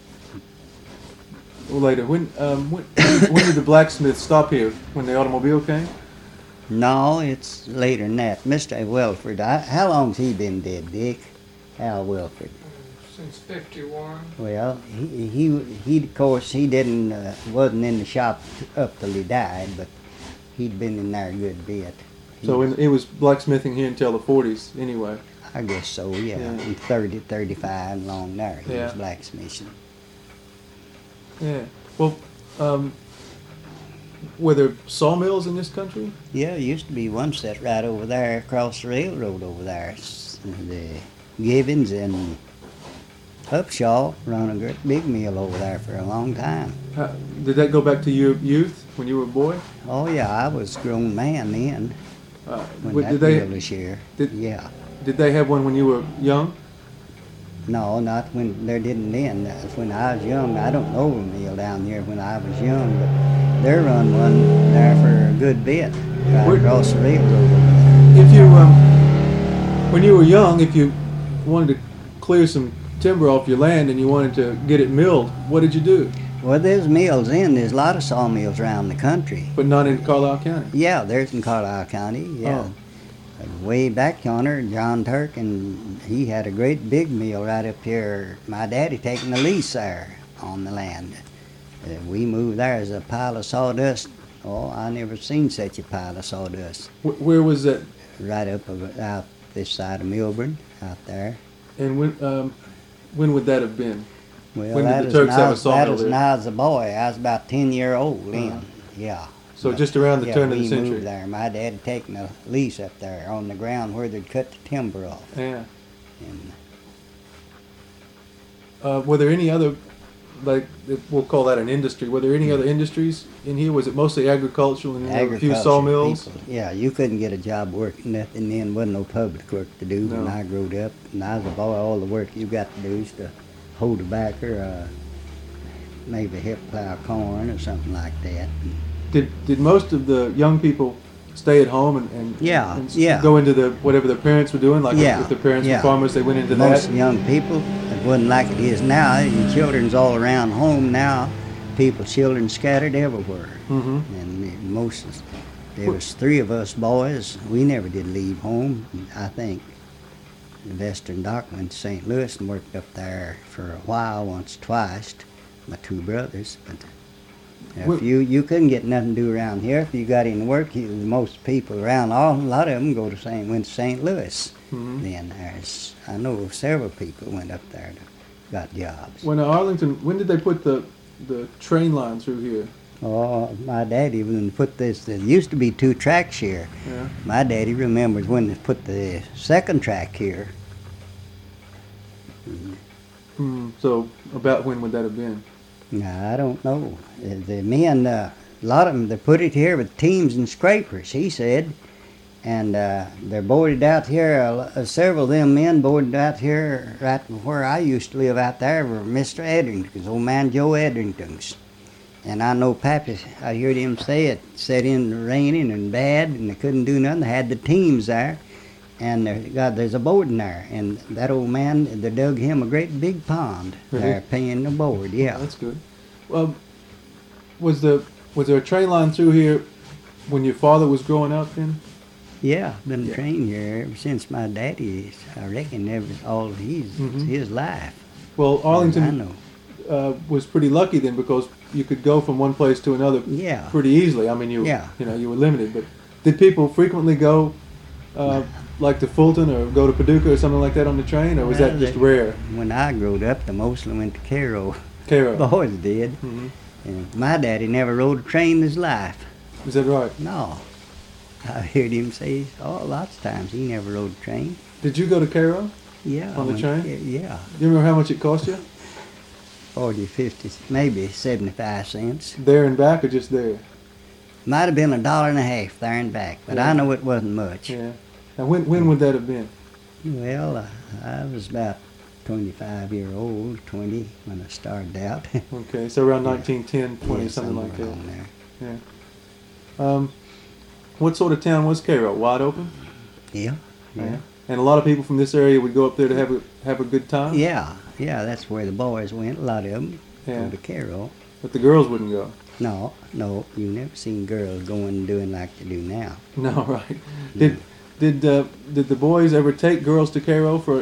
Well, later. When did the blacksmith stop here? When the automobile came? no, it's later than that. Mr. Welford, how long's he been dead, Dick? Al Welford. Since 51. Well, he of course, he wasn't in the shop up till he died, but he'd been in there a good bit. So it was blacksmithing here until the 40s, anyway. I guess so, yeah. Yeah. In 30, 35 and along there, he Yeah. was blacksmithing. Yeah. Well, were there sawmills in this country? Yeah, there used to be one set right over there across the railroad over there. The Givens and Upshaw run a great big mill over there for a long time. Did that go back to your youth when you were a boy? Oh yeah, I was a grown man then when Did that they mill was here. did- Yeah. did they have one when you were young? No, not when they didn't then. That's when I was young. I don't know of a mill down here when I was young, but they run one there for a good bit, right Where- across the railroad over there. If you when you were young, if you wanted to clear some timber off your land and you wanted to get it milled, what did you do? Well, there's mills there's a lot of sawmills around the country. But not in Carlisle County. Yeah, there's in Carlisle County, yeah. Oh. Way back yonder, John Turk, and he had a great big mill right up here. My daddy taking a lease there on the land. We moved there as a pile of sawdust. Oh, I never seen such a pile of sawdust. Where was that? Right out this side of Milburn, out there. And when would that have been? Well, When did that the is Turks have a now- sawmill That was there? when I was a boy. I was about 10-year old then. Yeah. So just around the Yeah, turn of the we century. moved there. My dad had taken a lease up there on the ground where they'd cut the timber off. Yeah. And Were there any other, like we'll call that an industry? Were there any other industries in here? Was it mostly agricultural and there were a few agriculture sawmills? people, yeah, you couldn't get a job working nothing then. Wasn't no public work to do when No. I growed up. And I was a boy, all the work you got to do is to hold a backer, maybe help plow corn or something like that. Did most of the young people stay at home and Yeah, and yeah. go into the whatever their parents were doing? Like Yeah, if their parents yeah. were farmers, they went into Most that. young people, it wasn't like it is now. Your children's all around home now. Children scattered everywhere. Mm-hmm. And there was 3 of us boys. We never did leave home. I think the Western Doc went to St. Louis and worked up there for a while, once, twice. My 2 brothers, but Well- if you couldn't get nothing to do around here. If you got any work, most people around, a lot of them went to St. Louis. Mhm. Then I know several people went up there got jobs. When Arlington, when did they put the train line through here? Oh, my daddy, when they put this, there used to be 2 tracks here. Yeah. My daddy remembers when they put the second track here. So about when would that have been? Now, I don't know. The men, a lot of them, they put it here with teams and scrapers, he said. And they're boarded out here, several of them men boarded out here right where I used to live out there were Mr. Edrington's, old man Joe Edrington's. And I know Pappy, I heard him say it set in raining and bad and they couldn't do nothing. They had the teams there and there's a board in there. And that old man, they dug him a great big pond there paying the board, yeah. That's good. Well, was there a train line through here when your father was growing up then? Yeah, been Yeah. trained here ever since my daddy, I reckon, all his life. Well, I Arlington know. was pretty lucky then because you could go from one place to another Yeah. pretty easily. I mean, you were limited. But did people frequently go like to Fulton or go to Paducah or something like that on the train, or was that just rare? When I growed up, they mostly went to Cairo. Cairo. Boys did. Mhm. And my daddy never rode a train in his life. Is that right? No. I heard him say, lots of times he never rode a train. Did you go to Cairo? Yeah. On the I train? went- Yeah. Do you remember how much it cost you? 40, 50, maybe 75 cents. There and back, or just there? Might have been $1.50 there and back, but Yeah. I know it wasn't much. Yeah. Now, when would that have been? Well, I was about 25 year old, 20 when I started out. Okay, so around 1910, 20, Yeah, something like somewhere that. along there. Yeah. What sort of town was Cairo? Wide open? Yeah. Yeah. And a lot of people from this area would go up there to have a good time? Yeah, that's where the boys went. A lot of them Yeah. go to Carroll. But the girls wouldn't go. No, you never seen girls going and doing like they do now. No, right. Did the boys ever take girls to Cairo for?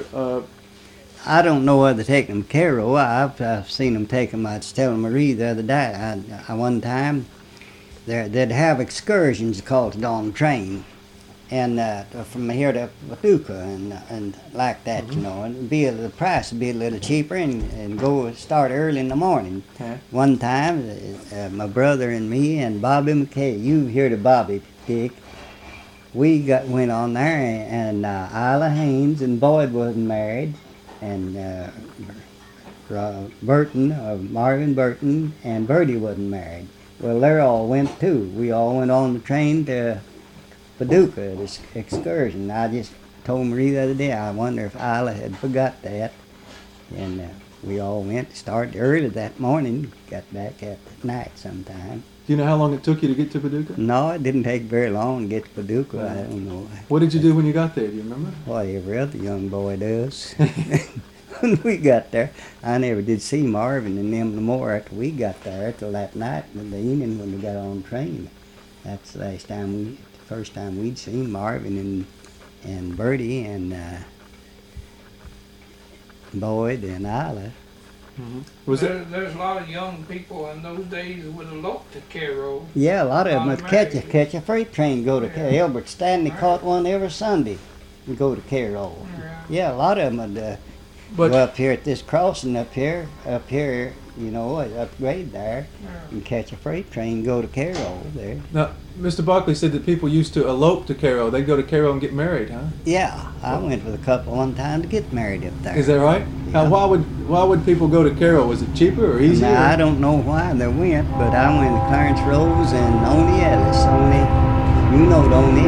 I don't know whether they take them to Carroll. I've seen them take them. I was telling Marie the other day. I one time they'd have excursions called on the train, and from here to Paducah and like that, you know. And the price would be a little cheaper and start early in the morning. Yeah. One time, my brother and me and Bobby McKay. You heard of Bobby, Dick? We went on there, and Isla Haynes and Boyd wasn't married, and Burton, Marvin Burton, and Bertie wasn't married. Well, they all went too. We all went on the train to Paducah, this excursion. I just told Marie the other day, I wonder if Isla had forgot that. And we all went, started early that morning, got back at night sometime. Do you know how long it took you to get to Paducah? No, it didn't take very long to get to Paducah. I don't know. What did you do when you got there? Do you remember? What every other young boy does. When we got there, I never did see Marvin and them no more after we got there till that night in the evening when we got on the train. That's the first time we'd seen Marvin and Bertie and Boyd and Isla. Mm-hmm. Was it? There's a lot of young people in those days who would elope to Cairo. Yeah, a lot of them would Automatically. catch a freight train, go to Yeah. Albert Stanley caught one every Sunday and go to Carroll. Yeah, a lot of them would But go up here at this crossing up here, you know, upgrade there and catch a freight train, go to Carroll there. now, Mr. Barkley said that people used to elope to Cairo. They'd go to Cairo and get married, huh? Yeah, I went with a couple one time to get married up there. Is that right? Now, Yeah. why would people go to Cairo? Was it cheaper or easier? Now, I don't know why they went, but I went to Clarence Rose and Oni Ellis. You know Oni.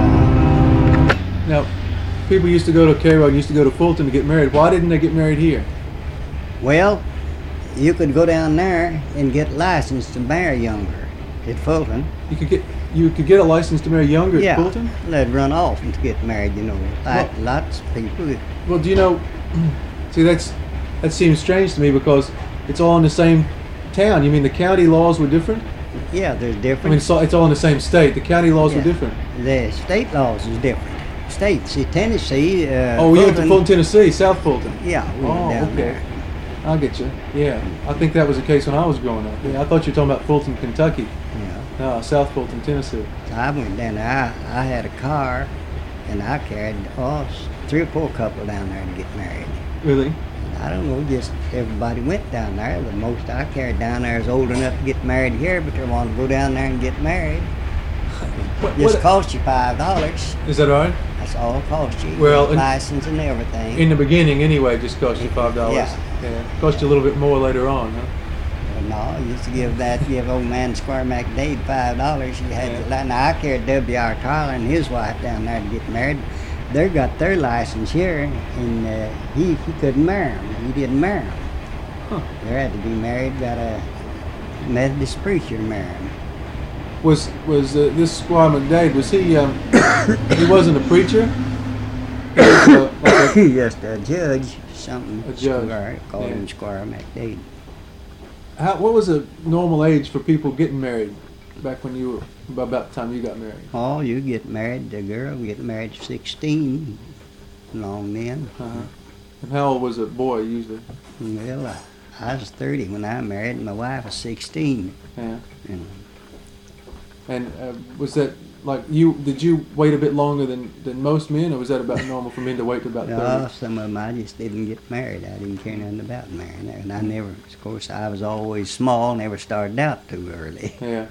Now, people used to go to Cairo and used to go to Fulton to get married. Why didn't they get married here? Well, you could go down there and get licensed to marry younger at Fulton. You could get a license to marry younger at Yeah, Fulton? they'd run off and get married, you know. Lots of people. Well, do you know? See, that seems strange to me because it's all in the same town. You mean the county laws were different? Yeah, there's I mean, different. it's all in the same state. The county laws were Yeah. different. The state laws is different. States, see, Tennessee. Oh, we went to Fulton, Tennessee, South Fulton. Yeah, we went Oh, down okay. there. I get you. Yeah, I think that was the case when I was growing up. Yeah, I thought you were talking about Fulton, Kentucky. Yeah. No, South Fulton, Tennessee. So I went down there. I had a car, and I carried 3 or 4 couple down there to get married. Really? I don't know, just everybody went down there. The most I carried down there is old enough to get married here, but they want to go down there and get married. Just cost you $5. Is that all right? That's all it cost you. Well, License and everything. In the beginning, anyway, it just cost you $5. Yeah. Cost you a little bit more later on, huh? No, I used to give old man Squire McDade $5. You had to. Now I carried W.R. Tyler and his wife down there to get married. They got their license here, and he couldn't marry them. He didn't marry them. Huh. They had to be married. Got a Methodist preacher to marry them. Was this Squire McDade? Was he? He wasn't a preacher. He was, like a- Just a judge, something. A judge, Squire, called yeah. him Squire McDade. what was a normal age for people getting married back when you were about the time you got married? Oh, you get married. The girl get married at 16. Long then. Uh-huh. And how old was a boy usually? Well, I was 30 when I married, and my wife was 16. Yeah. And And was that like you? Did you wait a bit longer than most men, or was that about normal for men to wait to about 30? no, some of them I just didn't get married. I didn't care nothing about marrying. And I never, of course, I was always small, never started out too early. Yeah.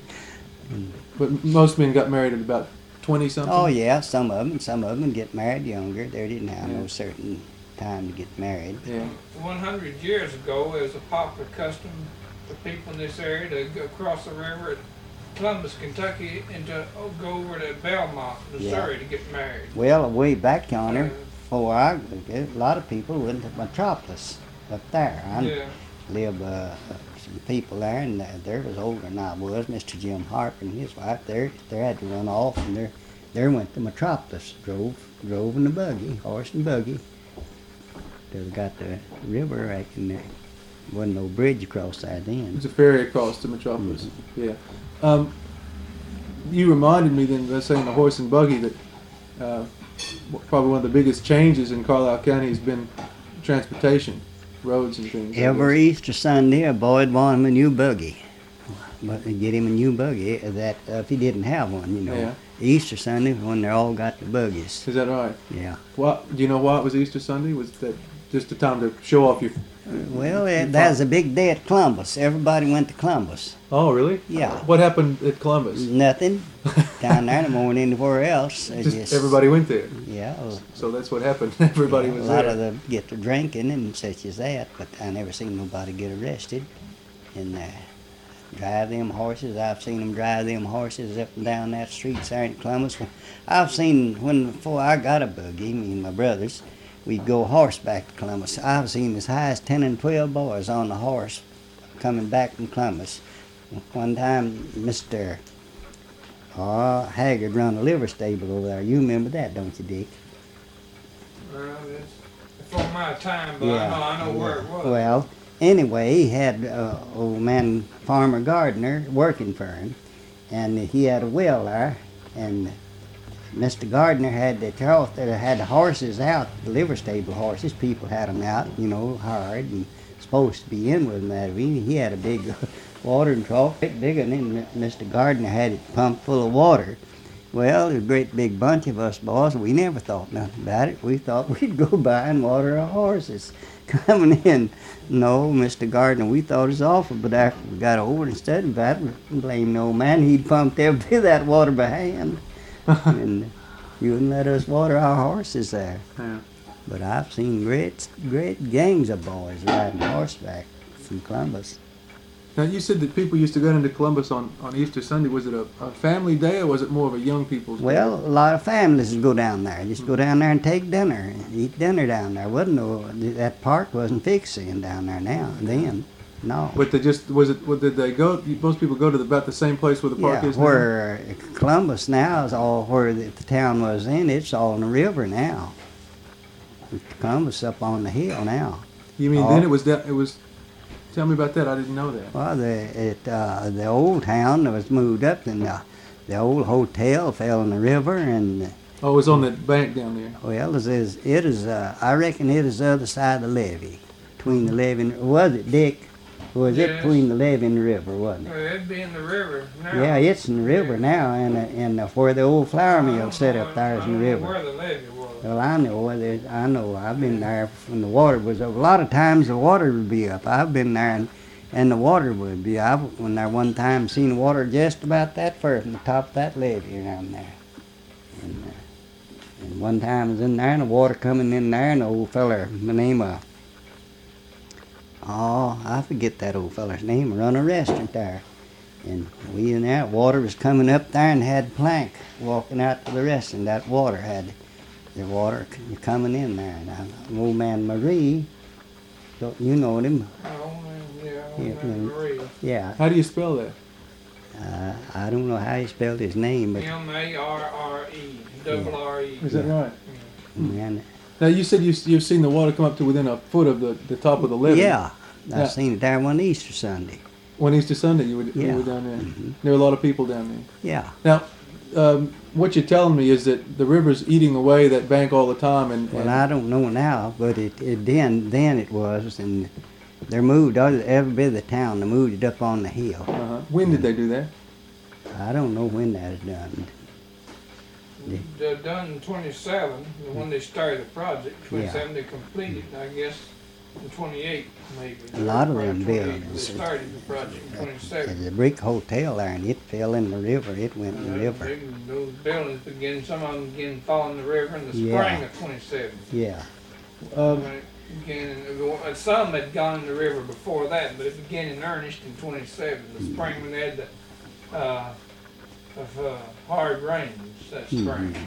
But most men got married at about 20 something. Oh, yeah, some of them get married younger. They didn't have Yeah. no certain time to get married. Yeah. 100 years ago, it was a popular custom for people in this area to go across the river at Columbus, Kentucky, and to go over to Belmont, Missouri, to get married. Well, way back yonder, before a lot of people went to Metropolis up there. I Yeah. live some people there, and they was older than I was. Mr. Jim Harper and his wife, they had to run off, and they went to Metropolis, drove in the buggy, horse and buggy. They got the river, right, and there wasn't no bridge across there then. It's a ferry across to Metropolis. Yeah. You reminded me then, by saying the horse and buggy, that probably one of the biggest changes in Carlisle County has been transportation, roads and things. Every Easter Sunday, a boy'd want him a new buggy. But they get him a new buggy that if he didn't have one, you know. Yeah. Easter Sunday when they all got the buggies. Is that right? Yeah. Do you know why it was Easter Sunday? Was that just a time to show off your? Well, that was a big day at Columbus. Everybody went to Columbus. Oh, really? Yeah. What happened at Columbus? Nothing. Down there, more than anywhere else. Just everybody went there. Yeah. Well, So that's what happened. Everybody was a lot there. of them get to drinking and such as that, but I never seen nobody get arrested. And drive them horses. I've seen them drive them horses up and down that street there in Columbus. I've seen before I got a buggy, me and my brothers, we'd go horseback to Columbus. I've seen as high as 10 and 12 boys on the horse coming back from Columbus. One time, Mr. Haggard run a liver stable over there. You remember that, don't you, Dick? Well, it's before my time, but I know where it was. Well, anyway, he had old man Farmer Gardner working for him, and he had a well there, and Mr. Gardner had the horses out, the liver stable horses. People had them out, hired and supposed to be in with them. He had a big watering trough, bigger than Mr. Gardner had it pumped full of water. Well, there's a great big bunch of us boys. We never thought nothing about it. We thought we'd go by and water our horses coming in. No, Mr. Gardner, we thought it was awful, but after we got over and studied about it, we blamed the old man. He'd pumped every bit of that water by hand. And he wouldn't let us water our horses there. Yeah. But I've seen great gangs of boys riding horseback from Columbus. Now you said that people used to go into Columbus on Easter Sunday. Was it a family day or was it more of a young people's day? Well, a lot of families would go down there. Just go down there and take dinner, eat dinner down there. That park wasn't fixed down there then. No. But did they go? Most people go to about the same place where the park is now? Where Columbus now is all where the town was in. It's all in the river now. Columbus up on the hill now. You mean then it was down? It was. Tell me about that. I didn't know that. Well, the old town was moved up, and the old hotel fell in the river, and Oh, it was on that bank down there. well, it is. I reckon it is the other side of the levee, between the levee. Was it, Dick? Was it Yes. between the levee and the river? Wasn't it? Well, it'd be in the river now. Yeah, it's in the river now, and where the old flour mill set up there is in the I don't know river. where the levee was. Well, I know. I've been there when the water was up. A lot of times the water would be up. I've been there and the water would be. I went there one time, seen the water just about that far from the top of that levee around there. And one time I was in there and the water coming in there, and the old feller, the name of, I forget that old feller's name, run a restaurant there. And we in there, water was coming up there and had Plank walking out to the restaurant. That water had the water coming in there. And old man Marie, you know him? Marie. Yeah. How do you spell that? I don't know how he spelled his name, but M-A-R-R-E, double R-E. Is that right? man, Now you said you've seen the water come up to within a foot of the top of the levee. yeah, Yeah. I seen it there one Easter Sunday. One Easter Sunday you were Yeah. down there. Mhm. There were a lot of people down there. Yeah. Now, what you're telling me is that the river's eating away that bank all the time, and Well, I don't know now, but it then it was, and they moved every bit of the town. They moved it up on the hill. when did they do that? I don't know when that is done. They're done in 27, when they started the project. 27, they completed, I guess, in 28 maybe. A lot of them Probably 28. buildings. They started the project in 27. There's a brick hotel there, and it fell in the river. It went in the river. Those buildings some of them began falling in the river in the Yeah. spring of 27. Yeah. Um, When it began, some had gone in the river before that, but it began in earnest in 27, the spring when they had the hard rains that spring. Mhm.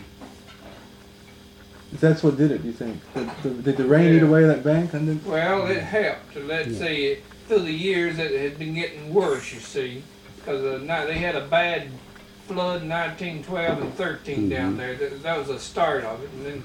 That's what did it. You think? Did the rain eat Yeah. away that bank? And then, Well, it helped. So let's Yeah. say through the years it had been getting worse, you see, because they had a bad flood in 1912 and 13 down there. That was the start of it, and then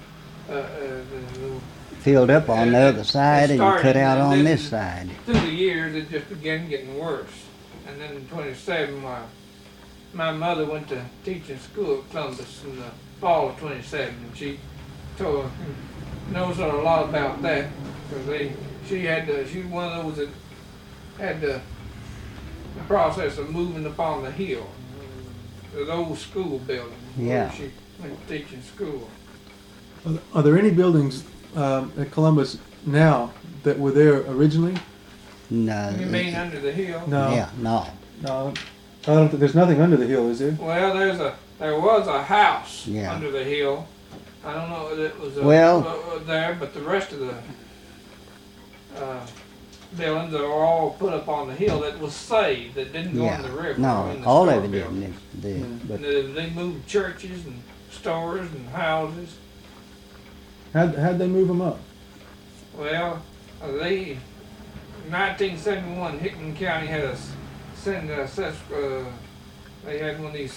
Filled up on the other side, and you cut started, out and on then- this side. through the years it just began getting worse. And then in 27, my mother went to teaching school at Columbus in the fall of 27, and she knows a lot about that, because she was one of those that had the process of moving upon the hill, the old school building. Yeah. Where she went teaching school. are there any buildings at Columbus now that were there originally? No. You mean under the hill? No. Yeah, no. No. I don't think there's nothing under the hill, is there? Well, there was a house Yeah. under the hill. I don't know if it was Well- there, but the rest of the buildings that were all put up on the hill that was saved, that didn't go Yeah. in the river. or No, in the all store of it building. didn't. Yeah. But They moved churches and stores and houses. How'd they move them up? Well, they, 1971, Hickman County had they had one of these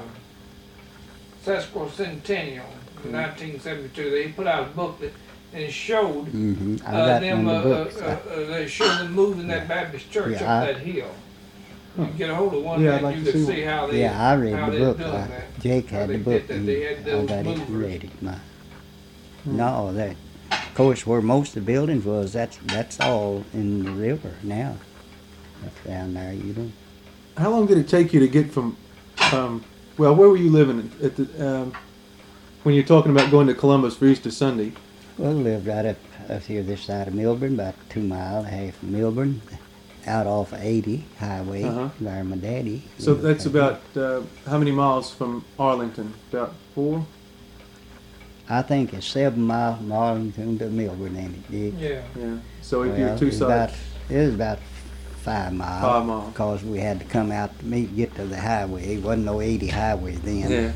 sesquicentennial in 1972. They put out a booklet and it showed I got them. one of the books. They showed them moving that Baptist church Yeah, up that hill. You get a hold of one, Yeah, I'd and like you to could see see how they. Yeah, I read how the they book. doing that. Jake How had they the book, did that. and They had I those got it and movers. read it. No, that, of course, where most of the buildings was, that's all in the river now. That's down there, you know. How long did it take you to get from, well, where were you living at the, when you're talking about going to Columbus for Easter Sunday? Well, we lived right up here this side of Milburn, about 2 miles and a half from Milburn, out off 80 highway, Uh-huh. where my daddy. So lived that's right about, how many miles from Arlington? About 4? I think it's 7 miles from Arlington to Milburn, ain't it, Dick? Yeah. Yeah. So if Well, you're two sides, it was about 5 miles. 5 miles. Because we had to come out to meet, get to the highway. It wasn't no 80 highway then. Yeah.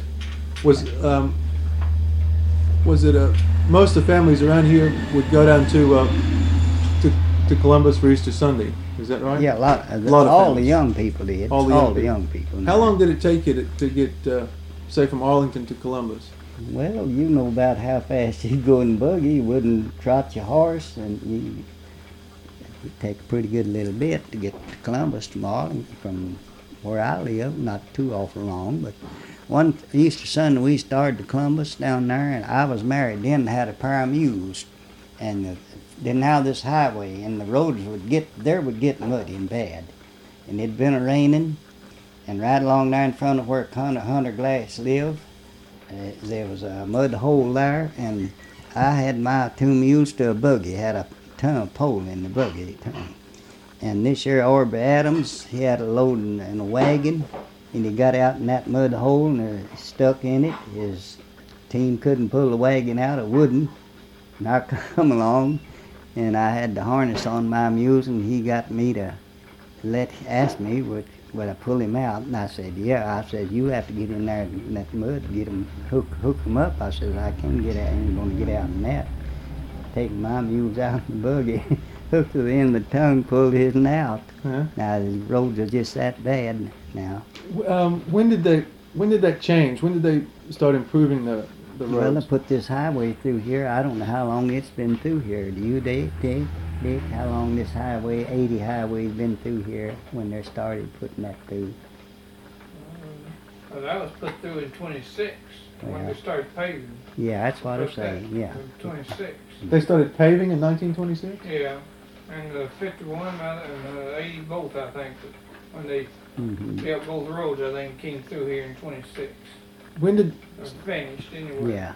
Was it most of the families around here would go down to Columbus for Easter Sunday? Is that right? Yeah, lot of all the families. young people did. All the young people. How long did it take you to get, say, from Arlington to Columbus? Well, you know about how fast you go in the buggy. You wouldn't trot your horse, and it'd take a pretty good little bit to get to Columbus from Arlington, from where I live. Not too awful long, but one Easter Sunday we started to Columbus down there, and I was married then and had a pair of mules, and didn't have this highway, and the roads would get muddy and bad, and it'd been raining, and right along there in front of where Hunter Glass lived, there was a mud hole there, and I had my 2 mules to a buggy, had a ton of pole in the buggy. And this year Orby Adams, he had a load in a wagon, and he got out in that mud hole and stuck in it. His team couldn't pull the wagon out, it wouldn't. And I come along, and I had the harness on my mules, and he got me to ask me would I pull him out, and I said, yeah. I said, you have to get in there in that mud, get him, hook him up. I said, I can't get out, I ain't gonna get out in that. Taking my mules out in the buggy, hooked to the end of the tongue, pulled his out. Huh? Now the roads are just that bad now. When did that change? When did they start improving the Well, roads? they put this highway through here. I don't know how long it's been through here. Do you, Dick? Dick, how long this highway, 80 highway's been through here when they started putting that through? Well, that was put through in 26 when Yeah. they started paving. Yeah, that's what I'm Put that saying, yeah. in 26. They started paving in 1926? Yeah, and 51 and 80 both, I think, when they Hmm. built both roads, I think came through here in 26. When did Or finished anyway. Yeah.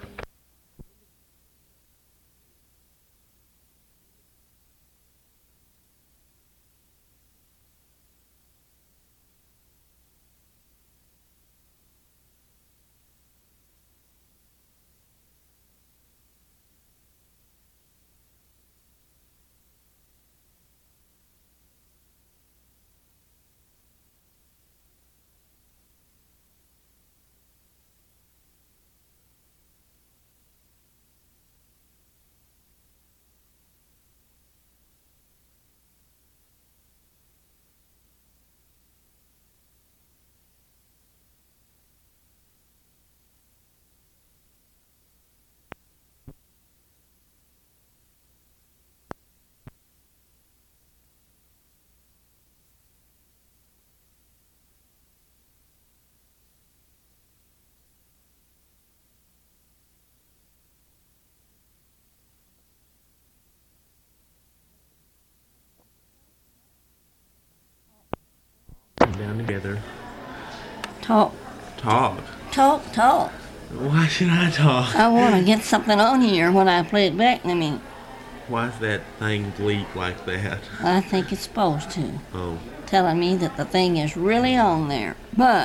Down together. Talk, Talk. talk. Why should I talk? I want to get something on here when I play it back. I mean, Why's that thing leak like that? I think it's supposed to. Oh, Telling me that the thing is really on there. But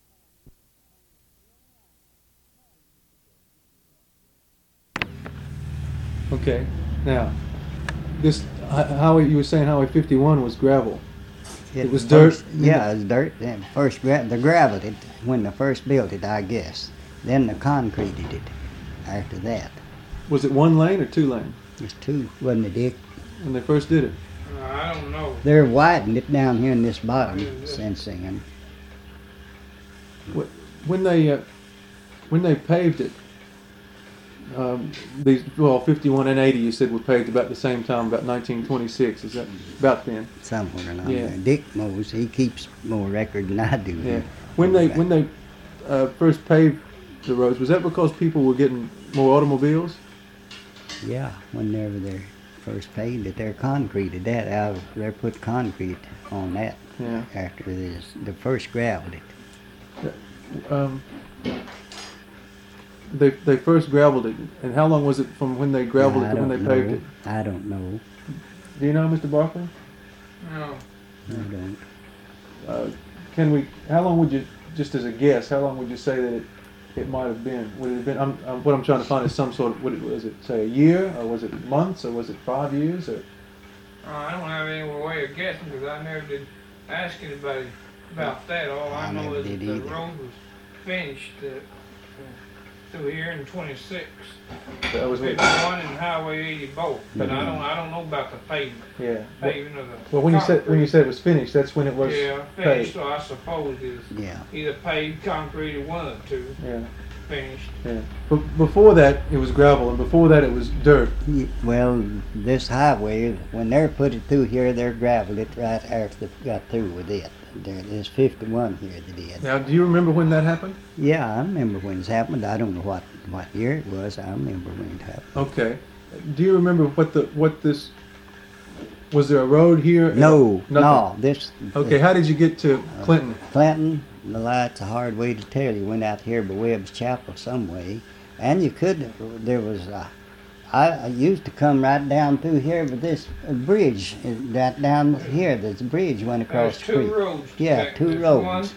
Okay. Now, this highway you were saying Highway 51 was gravel. It was dirt? Yeah, it was dirt. Then first, they gravelled it when they first built it, I guess. Then they concreted it after that. Was it 1 lane or 2 lane It's two, wasn't it, Dick? when they first did it? I don't know. They're widened it down here in this bottom since then. When they paved it, these 51 and 80 you said were paved about the same time, about 1926. Is that about then? Somewhere along Yeah. there. Dick knows. He keeps more record than I do. Yeah. When they first paved the roads, was that because people were getting more automobiles? Yeah, whenever they first paved it, they're concreted that out. They put concrete on that Yeah. after this. The first gravelled it. They first gravelled it, and how long was it from when they gravelled I it to when they don't paved know. it? I don't know. Do you know, Mr. Barkley? No. I don't. How long would you, just as a guess, how long would you say that it might have been? Would it have been? What I'm trying to find is some sort of. Was it say a year, or was it months, or was it 5 years, or? I don't have any way of guessing because I never did ask anybody about that. All I I know never is that did the either. road was finished through here in 26. That was what, 51 and Highway 80 both. But I don't know about the pavement. yeah. Paving of the Well, when you concrete. said it was finished, that's when it was Yeah, paved. finished. So I suppose it's Yeah. either paved, concrete, or one of the two. Yeah, Finished. yeah. But before that, it was gravel, and before that, it was dirt. Well, this highway, when they put it through here, they gravelled it right after they got through with it. There's 51 here that did. Now, do you remember when that happened? Yeah, I remember when it happened. I don't know what year it was. I remember when it happened. Okay. Do you remember what this? Was there a road here? No, Nothing. no. This. Okay. How did you get to Clinton? Clinton, well, that's a hard way to tell. You went out here by Webb's Chapel some way, and you could. There was. I used to come right down through here with this bridge. That down here, there's a bridge went across There's the two creek. roads. Yeah, Jack. two There's roads. One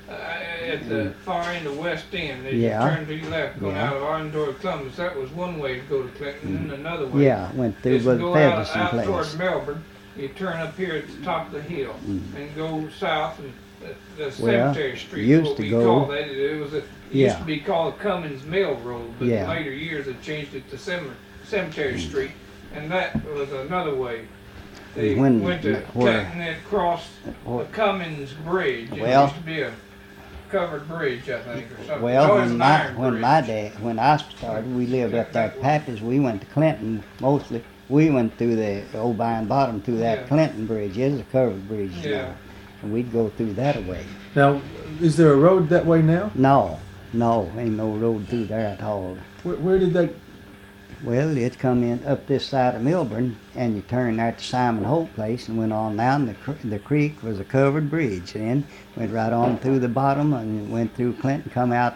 at the far end of West End. As Yeah. you turn to your left, going Yeah. out of Arden toward Columbus. That was one way to go to Clinton, and another way. Yeah, went through is by to the go out Featherston place. toward Melbourne. You turn up here at the top of the hill and go south, and the Cemetery Street used what to we go- call that. It was it Yeah. used to be called Cummins Mill Road, but Yeah. in later years they changed it to Cemetery Street, and that was another way. They When- went to where- Clinton and crossed the Cummins Bridge. It Well- used to be a covered bridge, I think, or something. Well, No, it was an iron when bridge. my dad, when I started, we lived up there at Pappy's. We went to Clinton mostly. We went through the Old Byron Bottom through that Yeah. Clinton Bridge. It's a covered bridge, you Yeah. know. And we'd go through that way. Now, is there a road that way now? No, ain't no road through there at all. Where did that? Well, it come in up this side of Milburn, and you turn there to Simon Holt place and went on down. The creek was a covered bridge, and went right on through the bottom and went through Clinton, come out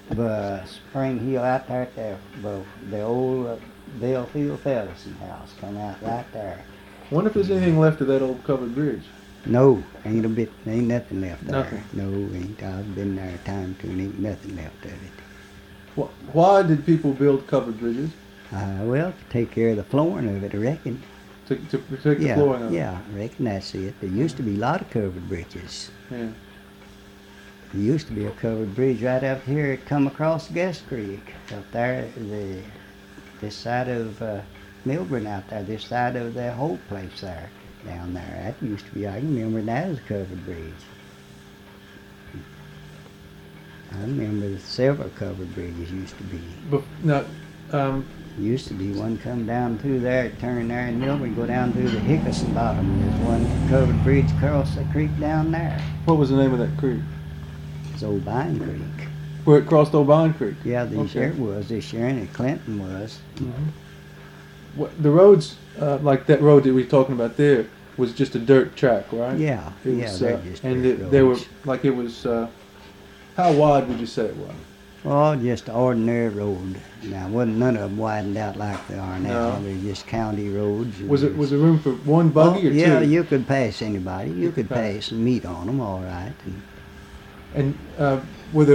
Spring Hill out there at the old Bellfield Featherston house. Come out right there. Wonder if there's anything left of that old covered bridge. No, ain't nothing left there. Nothing. No, ain't. I've been there a time too, and ain't nothing left of it. Why did people build covered bridges? Well, to take care of the flooring of it, I reckon. To protect the Yeah, flooring of it? yeah, I reckon that's it. There used to be a lot of covered bridges. Yeah. There used to be a covered bridge right up here. It come across Guest Creek up there, this side of Milburn out there, this side of the Holt place there, down there. That used to be. I can remember that as a covered bridge. I remember several covered bridges used to be. Now, Used to be one come down through there, turn there in Milburn, go down through the Hickerson bottom. There's one covered bridge across the creek down there. what was the name of that creek? It's Old Vine Creek. Where it crossed Old Vine Creek? Yeah, this Okay. year it was. This year, and Clinton was. The roads, like that road that we were talking about there, was just a dirt track, right? Yeah, It yeah, was, they're just and dirt they were roads. like it was. How wide would you say it was? Oh, just an ordinary road. Now, wasn't none of them widened out like they are now. No. They're just county roads. Was there room for one buggy or two? Yeah, you could pass anybody. You could pass. pass and meet on them, all right. And were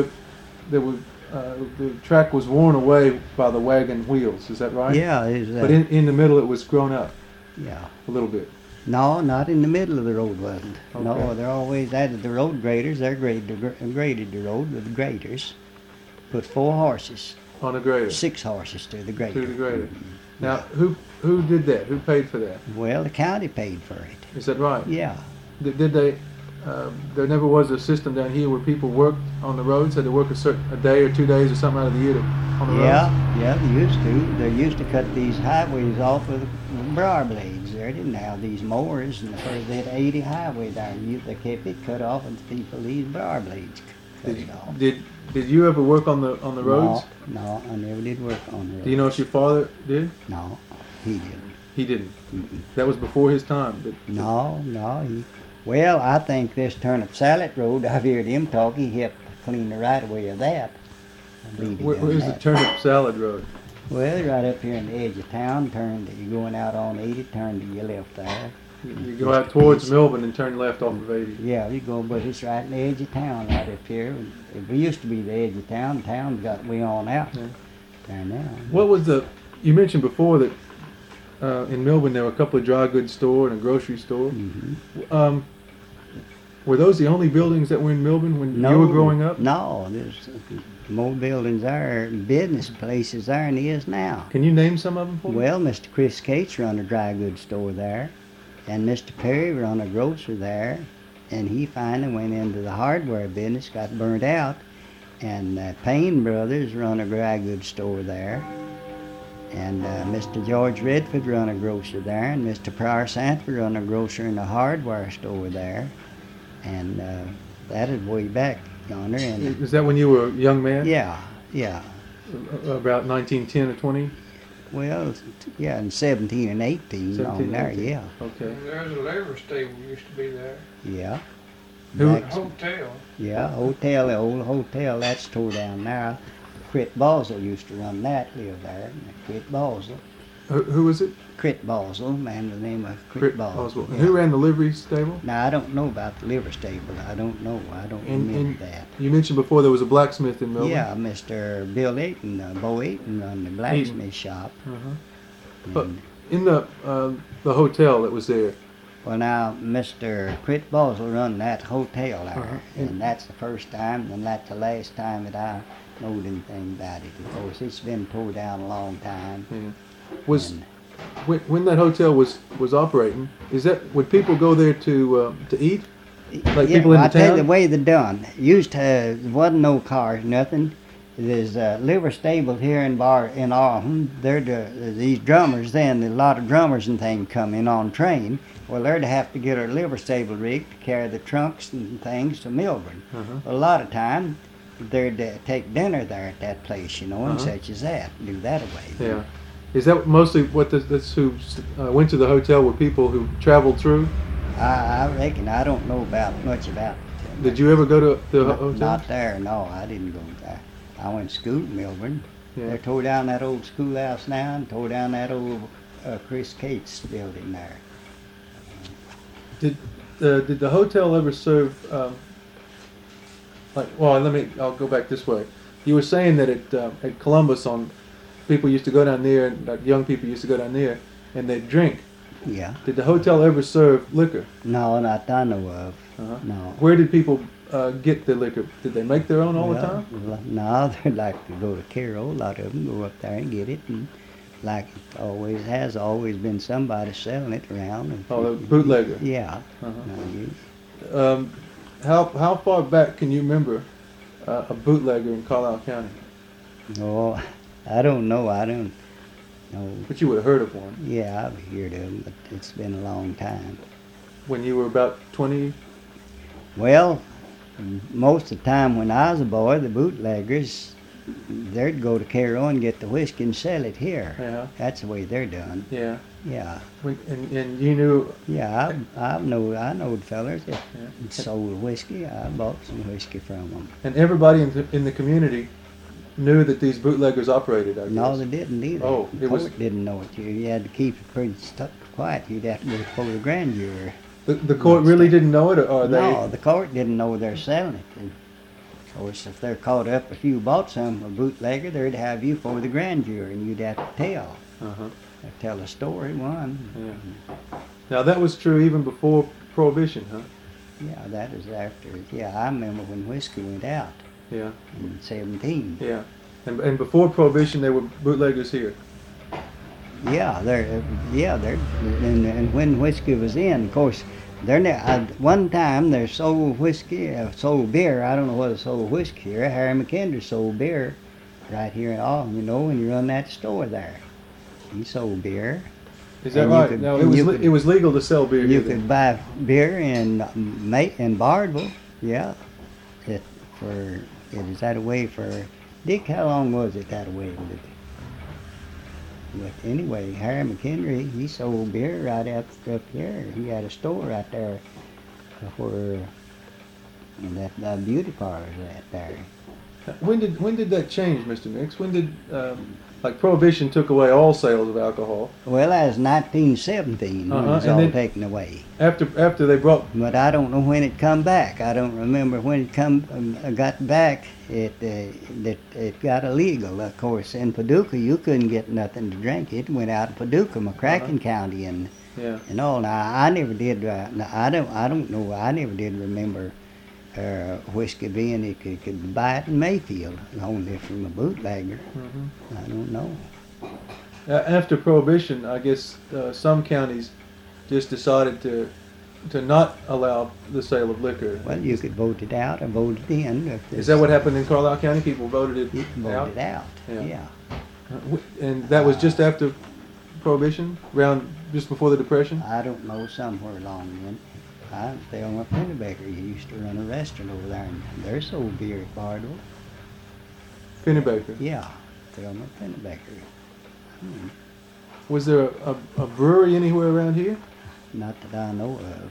the track was worn away by the wagon wheels, is that right? Yeah, is But in the middle it was grown up yeah. a little bit. No, not in the middle of the road wasn't. Okay. No, they're always added the road graders. They're graded the road with the graders. Put 4 horses, On a grader. 6 horses to the grader. To the grader. Now, who did that? Who paid for that? Well, the county paid for it. Is that right? Yeah. Did they? There never was a system down here where people worked on the roads. Had to work a day or 2 days or something out of the year on the roads. Yeah, they used to. They used to cut these highways off with briar blades. They didn't have these mowers, and first they had 80 highway down. They kept it cut off, and people these briar blades cut it off. Did you ever work on the roads? No, I never did work on the roads. Do you know if your father did? No, he didn't. He didn't. That was before his time. No, well, I think this Turnip Salad Road, I've heard him talk, he helped clean the right of way of that. I believe he done Where's the that. Turnip Salad Road? Well, right up here in the edge of town, you're going out on 80, turn to your left there. You go out towards Melbourne and turn left off of 80. Yeah, you go, but it's right in the edge of town right up here. It used to be the edge of town. Town's got way on out Yeah. there now. What was you mentioned before that in Melbourne there were a couple of dry goods store and a grocery store. Hmm. Were those the only buildings that were in Melbourne when you were growing up? No, there's more buildings there, business places there than there is now. Can you name some of them for me? Well, Mr. Chris Cates run a dry goods store there, and Mr. Perry run a grocery there, and he finally went into the hardware business, got burnt out, and Payne Brothers run a dry goods store there, and Mr. George Redford run a grocery there, and Mr. Pryor Sanford run a grocery and a hardware store there, and that is way back yonder. And Is that when you were a young man? yeah, About 1910 or 20? well, yeah, in 17 and 18 on 17, there, 18. yeah, Okay. And there's a liver stable used to be there. yeah. Who- A hotel. Yeah, the old hotel, that's tore down now. Crit Boswell used to run that, lived there. Crit Boswell. Who was it? Crit Boswell, man, the name of Crit Crit Boswell. Oswald. And Yeah. who ran the livery stable? Now, I don't know about the liver stable. I don't know. I don't And- remember and that. You mentioned before there was a blacksmith in Melbourne. Yeah, Mr. Bill Ayton, Bo Ayton run the blacksmith shop. Uh-huh. But And- in the hotel that was there, well, now, Mr. Crit Boswell run that hotel there, Uh-huh. and that's the first time, and that's the last time that I knowed anything about it. Of course, it's been tore down a long time. was and- when that hotel was operating. Would people go there to eat? Like people in I the tell you town? the way they done. There wasn't no cars, nothing. There's liver stables here in Arlington. These drummers then, a lot of drummers and things come in on train. Well, they're to have to get a liver stable rig to carry the trunks and things to Melbourne. Uh-huh. A lot of time, they're to take dinner there at that place, and Uh-huh. such as that. Do that away. Yeah. Is that mostly what that's who went to the hotel were people who traveled through? I reckon I don't know much about it. Did you ever go to the Not, hotel? not there, no, I didn't go there. I went to school in Melbourne. Yeah. They tore down that old schoolhouse now and tore down that old Chris Cates building there. Did the hotel ever serve? I'll go back this way. You were saying that at Columbus people used to go down there, like young people used to go down there, and they'd drink. Yeah. Did the hotel ever serve liquor? No, not that I know of. Uh-huh. No. Where did people get the liquor? Did they make their own all the time? No, they like to go to Carroll. A lot of them go up there and get it. And like it always has always been somebody selling it around. And Oh, the bootlegger. Yeah. Uh-huh. How far back can you remember a bootlegger in Carlisle County? Oh, I don't know. I don't know. But you would have heard of one Yeah, I've heard of them, but it's been a long time. when you were about 20. Well, most of the time when I was a boy, the bootleggers, they'd go to Carroll and get the whiskey and sell it here. Yeah. That's the way they're done. Yeah. Yeah. And you knew. Yeah, I knowed fellers that Yeah. sold whiskey. I bought some whiskey from them. And everybody in the community knew that these bootleggers operated, I guess. No, they didn't either. Oh, The it was- court didn't know it. You had to keep it pretty quiet. You'd have to go before the grand jury. The court really didn't know it, or they? No, the court didn't know they're selling it. And of course, if they're caught up, if you bought some, a bootlegger, they'd have you for the grand jury, and you'd have to tell. Uh-huh. Tell a story, one. Yeah. Now that was true even before Prohibition, huh? Yeah, that is after. Yeah, I remember when whiskey went out Yeah. in 17. Yeah. And before Prohibition, there were bootleggers here. Yeah, and when whiskey was in, of course, one time they sold whiskey, sold beer. I don't know whether they sold whiskey here. Harry McKendry sold beer right here in Alton, when you run that store there. He sold beer. Is that And you right? could- Now and you it was legal to sell beer You here could then. buy beer in Bardville, yeah. It is that away for Dick. How long was it that away? But anyway, Harry McHenry, he sold beer right up there. He had a store right there where that beauty parlor's at there. When did that change, Mr. Mix? When did Prohibition took away all sales of alcohol? Well, that was 1917 when it was and all then- taken away. After they brought But I don't know when it come back. I don't remember when it got back. It got illegal, of course. In Paducah, you couldn't get nothing to drink. It went out in Paducah, McCracken County, and all. Now I never did. I don't know. I never did remember whiskey being you could buy it in Mayfield, only from a bootlegger. I don't know. After Prohibition, I guess some counties just decided to not allow the sale of liquor. Well, you could vote it out or vote it in. Is that what happened in Carlisle County? People voted You it can vote out? it out. Yeah. Yeah. And that was just after Prohibition, just before the Depression? I don't know, somewhere along then. Thelma Pennebaker used to run a restaurant over there, and they sold beer at Bardwell. Pennebaker. Yeah, Thelma Pennebaker. Was there a brewery anywhere around here? Not that I know of.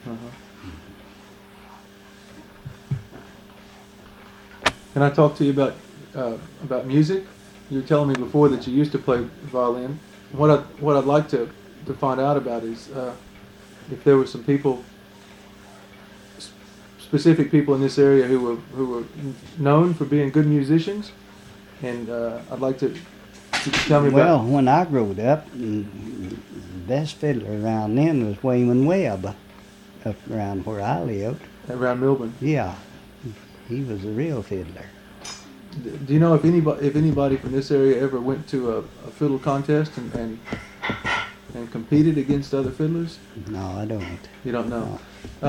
Can I talk to you about music? You were telling me before that you used to play violin. What I'd like to find out about is if there were some people, specific people in this area who were known for being good musicians, and I'd like to tell me Well, about. when I growed up, the best fiddler around then was Wayman Webb, up around where I lived. Around Milburn. Yeah, he was a real fiddler. Do you know if anybody from this area ever went to a fiddle contest and competed against other fiddlers? No, I don't. You don't know.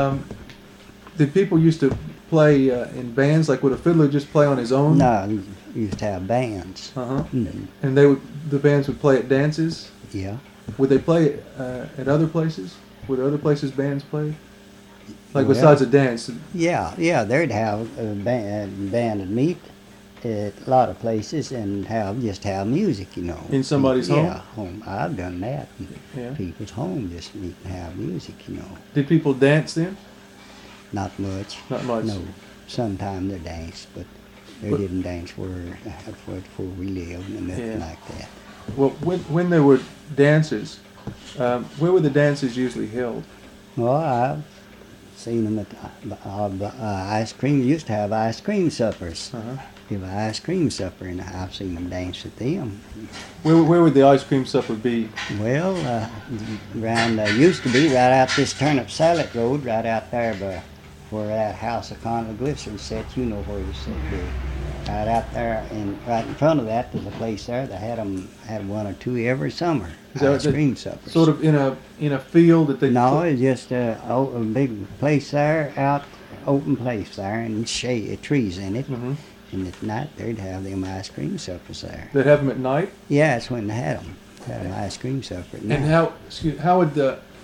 Did people used to play in bands? Like would a fiddler just play on his own? No, he used to have bands. Uh-huh. Mm, And the bands would play at dances. yeah. Would they play at other places? Were there other places bands played? Like Well, besides a dance? Yeah, they'd have a band would meet at a lot of places and just have music, In somebody's home? Yeah, home. I've done that. In Yeah. people's home, just meet and have music, Did people dance then? Not much. Not much. No. Sometimes they danced, but they But- didn't dance where we lived and nothing Yeah. like that. Well, when there were dancers, where were the dances usually held? Well, I've seen them at ice cream. Used to have ice cream suppers. Uh-huh. Give an ice cream supper, and I've seen them dance at them. Where would the ice cream supper be? Well, around used to be right out this Turnip Salad Road, right out there by where that house of Conley Glycerin sat. You know where you sit there. Right out there, and right in front of that, there's a place there that had one or two every summer. Is that Ice cream suppers. Sort of in a field that they. No, it's just a big place there, out open place there, and shade trees in it. Hmm. And at night they'd have them ice cream suppers there. They'd have them at night. Yeah, that's when they had them. Had an ice cream supper at night. And how would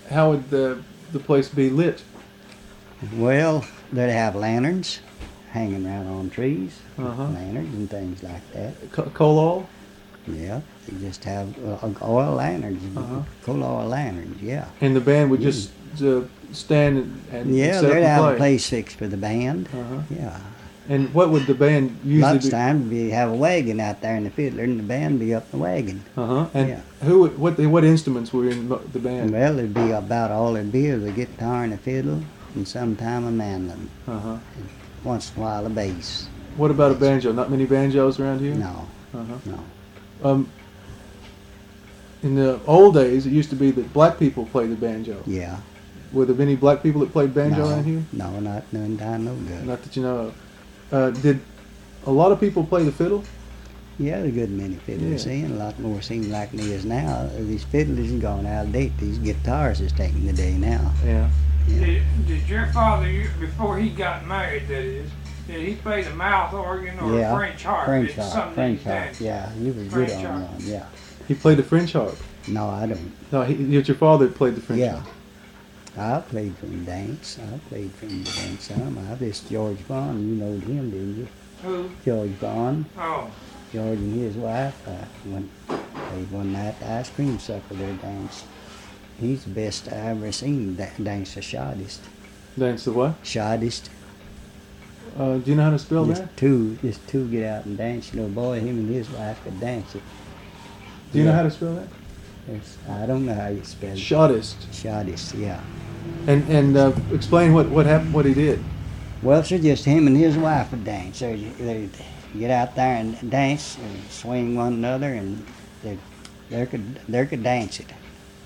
the place be lit? Well, they'd have lanterns hanging around on trees, Uh-huh. lanterns and things like that. Coal oil? Yeah, they just have oil lanterns, Uh-huh. coal oil lanterns. Yeah. And the band would just stand and Yeah, set up they'd and have play. a place fixed for the band. Uh-huh. Yeah. And what would the band usually Lots be? of times we have a wagon out there and the fiddler and the band be up the wagon. And Yeah. what instruments were in the band? Well, it'd be about all it'd be is a guitar and a fiddle and sometime a mandolin. Uh-huh. Once in a while a bass. What about a banjo? Not many banjos around here? No, Uh-huh. no. In the old days, it used to be that black people played the banjo. Yeah. Were there many black people that played banjo No. around here? No, not none time no good. Not that you know of. Did a lot of people play the fiddle? Yeah, there's a good many fiddlers Yeah. in. A lot more seem like there is now. These fiddlers are gone out of date. These guitars is taking the day now. Yeah. Did your father, before he got married, that is, did he play the mouth organ or Yeah, French harp? French At harp, some of French these harp. dances? Yeah, he was French good on harp. one. Yeah. He played the French harp. No, I don't. No, your father played the French Yeah. harp. I played from dance. I played from the dance some. I this George Vaughn. You know him, didn't you? Who? George Vaughn. Oh, George and his wife played one night the ice cream sucker their dance. He's the best I ever seen dance a shoddist. Dance the what? Shoddist. Do you know how to spell that? Just two get out and dance. You know, boy, him and his wife could dance it. Do you know Yeah. how to spell that? I don't know how you spell it. Shoddist. Shoddist, yeah. And explain what happened, what he did. Well, so just him and his wife would dance. They'd get out there and dance and swing one another, and they could dance it.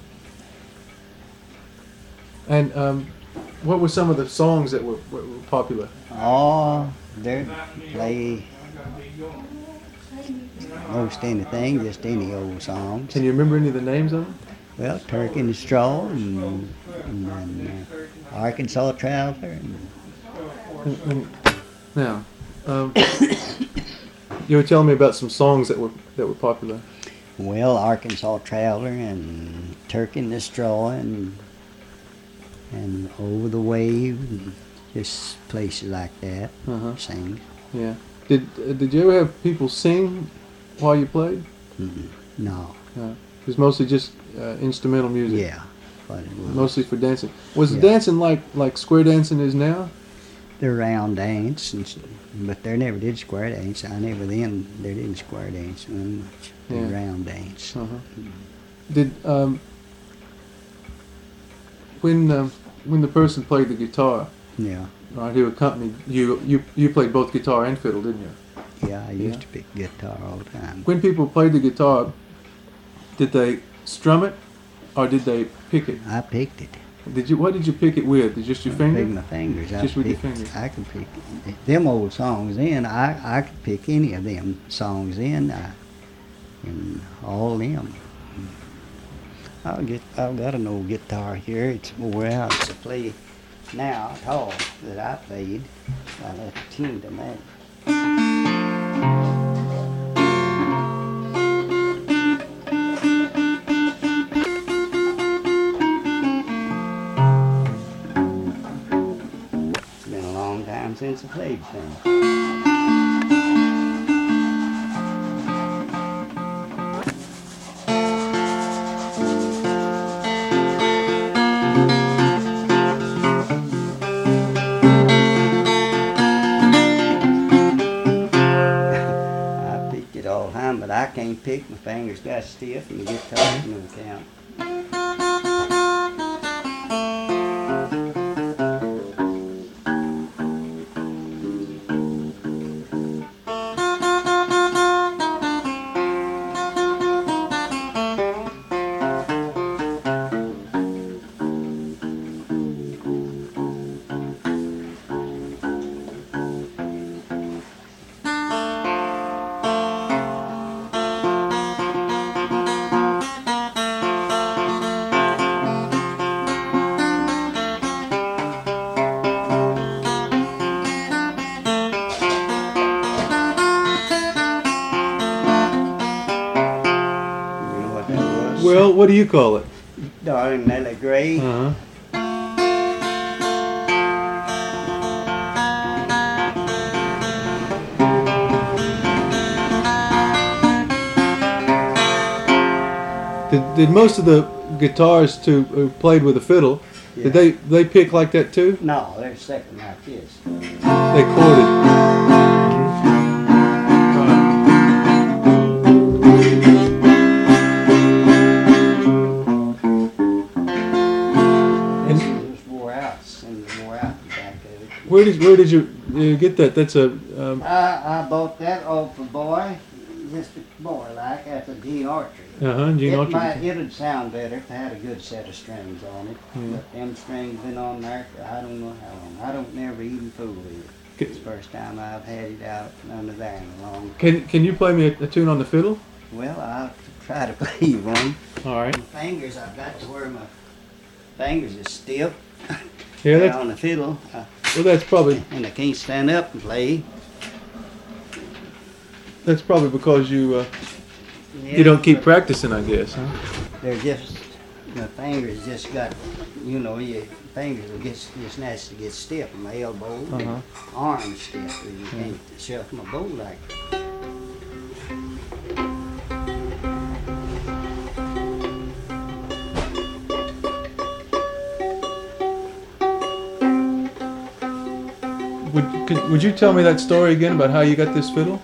And what were some of the songs that were popular? Oh, they play most anything, just any old songs. Can you remember any of the names of them? Well, Turkey and the Straw, and Arkansas Traveler. Now, you were telling me about some songs that were popular. Well, Arkansas Traveler and Turkey and the Straw and Over the Wave, and just places like that. Uh-huh. Sing. Yeah. Did you ever have people sing while you played? No. It was mostly just instrumental music. Yeah. But it was. Mostly for dancing. Was the Yeah. dancing like square dancing is now? The round dance, but they never did square dance. They didn't square dance very much. The Yeah. round dance. Uh-huh. Did when the person played the guitar, Yeah. right, who accompanied you played both guitar and fiddle, didn't you? Yeah, I used to pick guitar all the time. When people played the guitar, did they strum it or did they pick it? I picked it. What did you pick it with? Just your I picked finger? my fingers. Just with your fingers. I could pick them old songs. I could pick any of them songs and all them. I've got an old guitar here. It's wore out to play now at all that I played. I left a tune to that. It's been a long time since I played things. I picked it all the time, but I can't pick. My fingers got stiff and the guitar no count. You know what that was? Well, what do you call it? Darling Nellie Gray. Uh-huh. Did most of the guitarists who played with a fiddle, Yeah. did they pick like that too? No, they're second like this. They chorded. where did you get that? That's a I bought that off a boy, just a boy like, that's a Gene Archery. Gene Autry. It'd sound better if I had a good set of strings on it. Yeah. But them strings been on there for I don't know how long. I don't never even fool with it. It's the first time I've had it out under there in a long time. Can you play me a tune on the fiddle? Well, I'll try to play you one. All right. My fingers, I've got to where my fingers is stiff. Yeah, that's on the fiddle. well. That's probably And I can't stand up and play. because you Yeah, you don't keep but practicing, I guess. Huh? They're just, my fingers just got, your fingers will just naturally get stiff. My elbow, Uh-huh. arms stiff. You can't shuffle my bow like that. Would you tell me that story again about how you got this fiddle?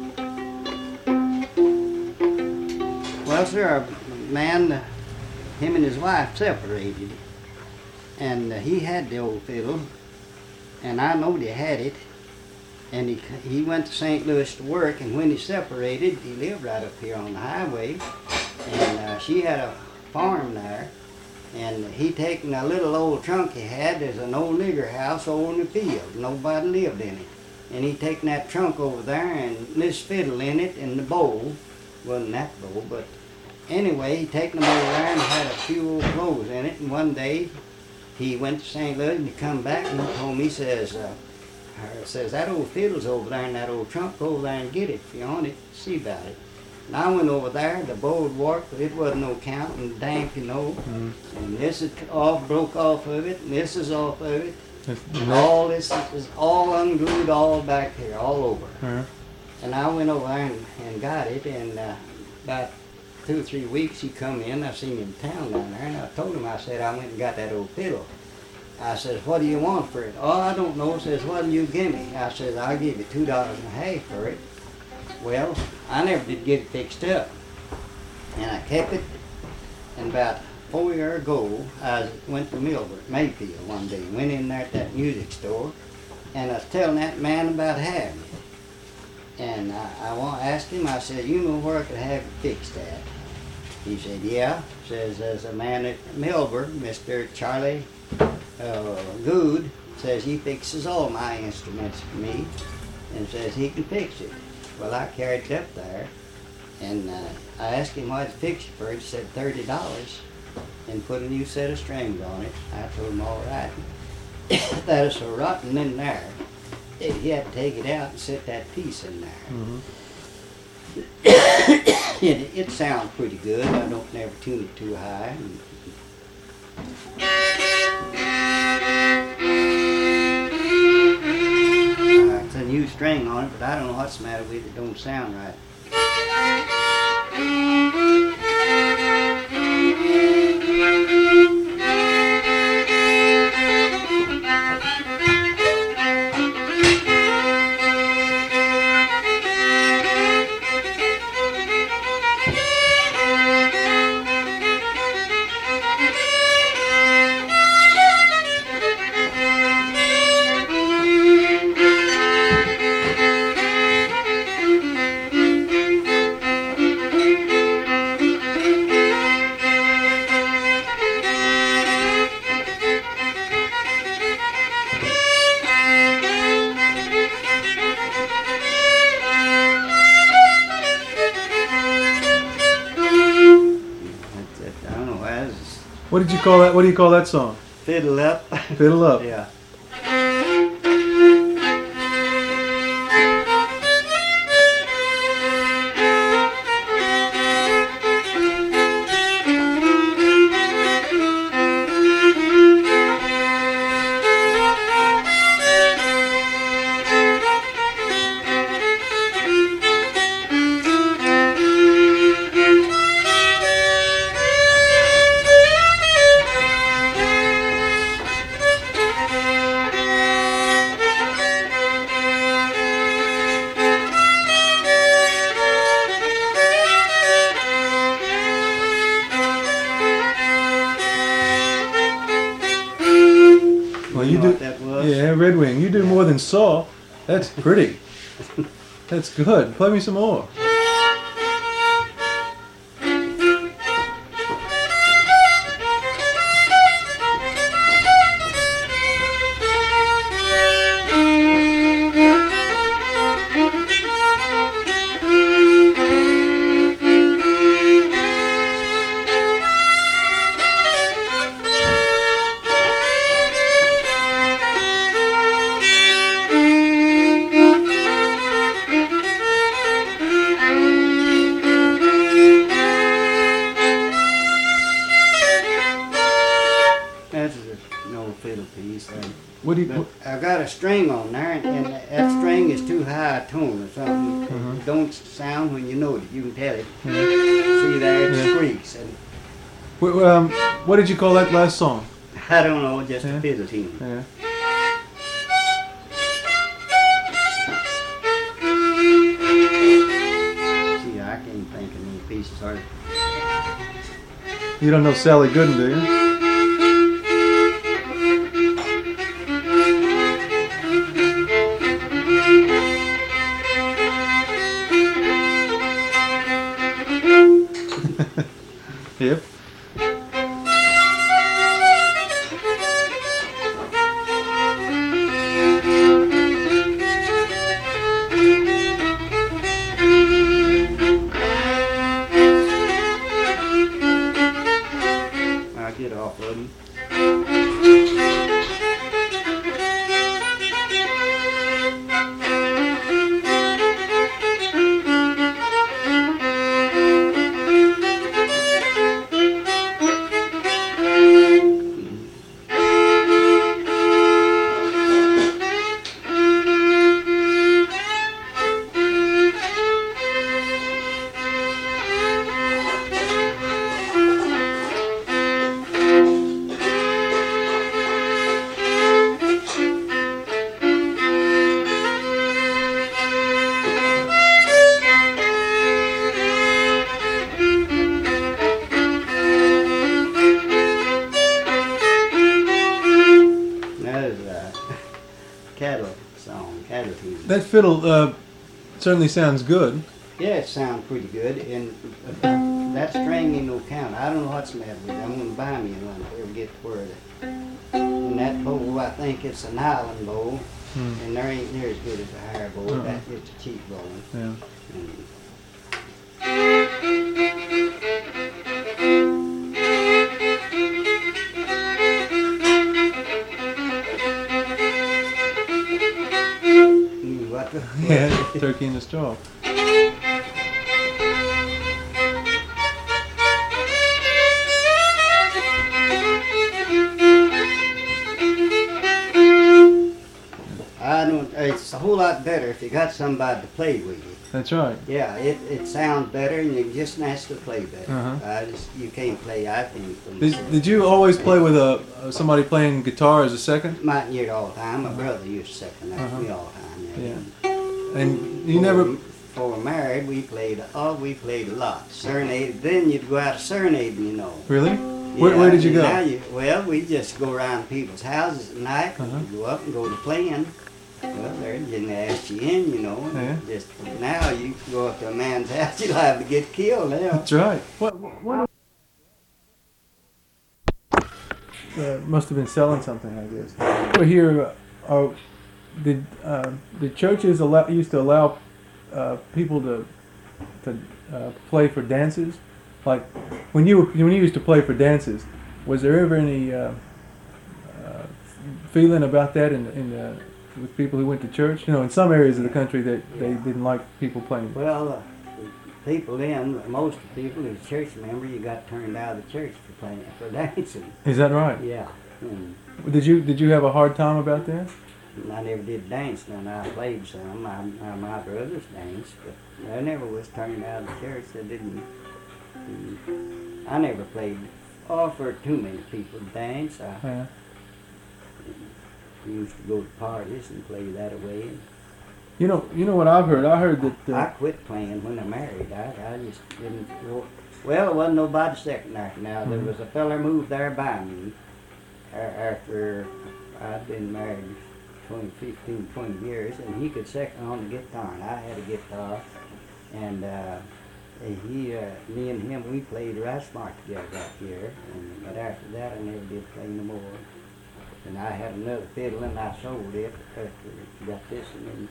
Well, sir, a man, him and his wife separated, and he had the old fiddle, and I knowed he had it, and he went to St. Louis to work, and when he separated, he lived right up here on the highway, and she had a farm there, and he taken a little old trunk he had. There's an old nigger house over in the field. Nobody lived in it. And he taken that trunk over there and this fiddle in it and the bowl. Wasn't that bowl, but anyway, he taken them over there and had a few old clothes in it. And one day he went to St. Louis and he come back and he told me, he says, that old fiddle's over there in that old trunk. Go over there and get it if you want it. See about it. And I went over there, the bow had worked, but it wasn't no count and damp, And this is broke off of it, and this is off of it. And all this is all unglued all back here, all over. Uh-huh. And I went over there and got it, and about 2 or 3 weeks he come in, I seen him in town down there, and I told him, I said, I went and got that old fiddle. I says, what do you want for it? Oh, I don't know. Says, what'll you give me? I says, I'll give you $2.50 for it. Well, I never did get it fixed up. And I kept it, and about 4 years ago, I went to Mayfield one day, went in there at that music store, and I was telling that man about having it. And I asked him, I said, you know where I could have it fixed at? He said, yeah. Says, there's a man at Melbourne, Mr. Charlie Good, says he fixes all my instruments for me, and says he can fix it. Well, I carried it up there, and I asked him what to fix it for. He said $30, and put a new set of strings on it. I told him, all right. That is so rotten in there. He had to take it out and set that piece in there. It sounds pretty good. I don't never tune it too high. It's a new string on it, but I don't know what's the matter with it. It don't sound right. What did you call that? What do you call that song? Fiddle Up. Fiddle Up. Yeah. Well, You you know do. what that was? Yeah, Red Wing. You do more than saw. That's pretty. That's good. Play me some more. That's an old fiddle piece. What do you? But I got a string on there, and that string is too high a tone or something. It don't sound when you know it. You can tell it. See there, it squeaks. And What did you call that last song? I don't know, just Yeah. a fiddle tune. Yeah. See, I can't think of any pieces. Or You don't know Sally Gooden, do you? Yep. I'll get off of them. That is a cattle song, cattle tune. That fiddle certainly sounds good. Yeah, it sounds pretty good, and that string ain't no count. I don't know what's the matter with it. I'm gonna buy me one if I ever get to where and that bow, I think it's an island bow, and there ain't near as good as a higher bow. Uh-uh. That it's a cheap bow. Yeah. And what the? Yeah. Turkey in the straw. I don't. It's a whole lot better if you got somebody to play with you. That's right. Yeah, it sounds better, and you just nice to play better. Uh-huh. You can't play. I think. Did you always play with somebody playing guitar as a second? Mightn't hear it all the time. My brother used to second that Uh-huh. me all the time. Yeah. And you never. Before married, we played a lot. Serenade. Then you'd go out serenading, you know. Really? Yeah, Where did you go? Well, we just go around people's houses at night. Uh-huh. Go up and go to playing. Well, they didn't ask you in, you know. Yeah. Just now, you go up to a man's house, you'll have to get killed now. That's right. What must have been selling something, I guess. We're here. Did churches used to allow people to play for dances? Like when you used to play for dances, was there ever any feeling about that with people who went to church? You know, in some areas of the country they didn't like people playing. Well, people then, most of the people who's church member, you got turned out of the church for dancing. Is that right? Yeah. And Did you have a hard time about that? I never did dance, and I played some. My brothers danced, but I never was turned out of the church. I didn't. I never played for too many people to dance. I Yeah. used to go to parties and play that away. You know what I've heard? I heard that. I quit playing when I married. I just didn't. Well, it wasn't nobody second after now. There was a feller moved there by me after I'd been married 15, 20 years, and he could second on the guitar, and I had a guitar, and me and him, we played right smart together back here, but after that I never did play no more. And I had another fiddle, and I sold it after got this, and then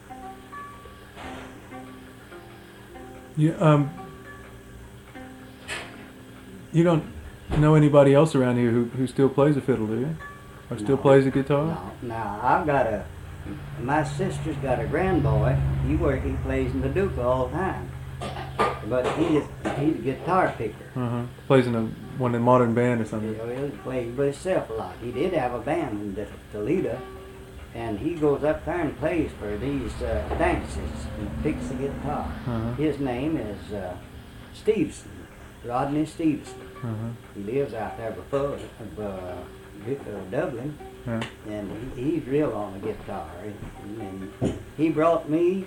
You don't know anybody else around here who still plays a fiddle, do you? Or still No. plays a guitar? No, now I've got my sister's got a grandboy. He plays in Paducah all the time, but he's a guitar picker. Plays in one in a modern band or something. He plays by himself a lot. He did have a band in Toledo, and he goes up there and plays for these dances and picks the guitar. His name is Stevenson, Rodney Stevenson. He lives out there before Dublin, and he's real on the guitar. And he brought me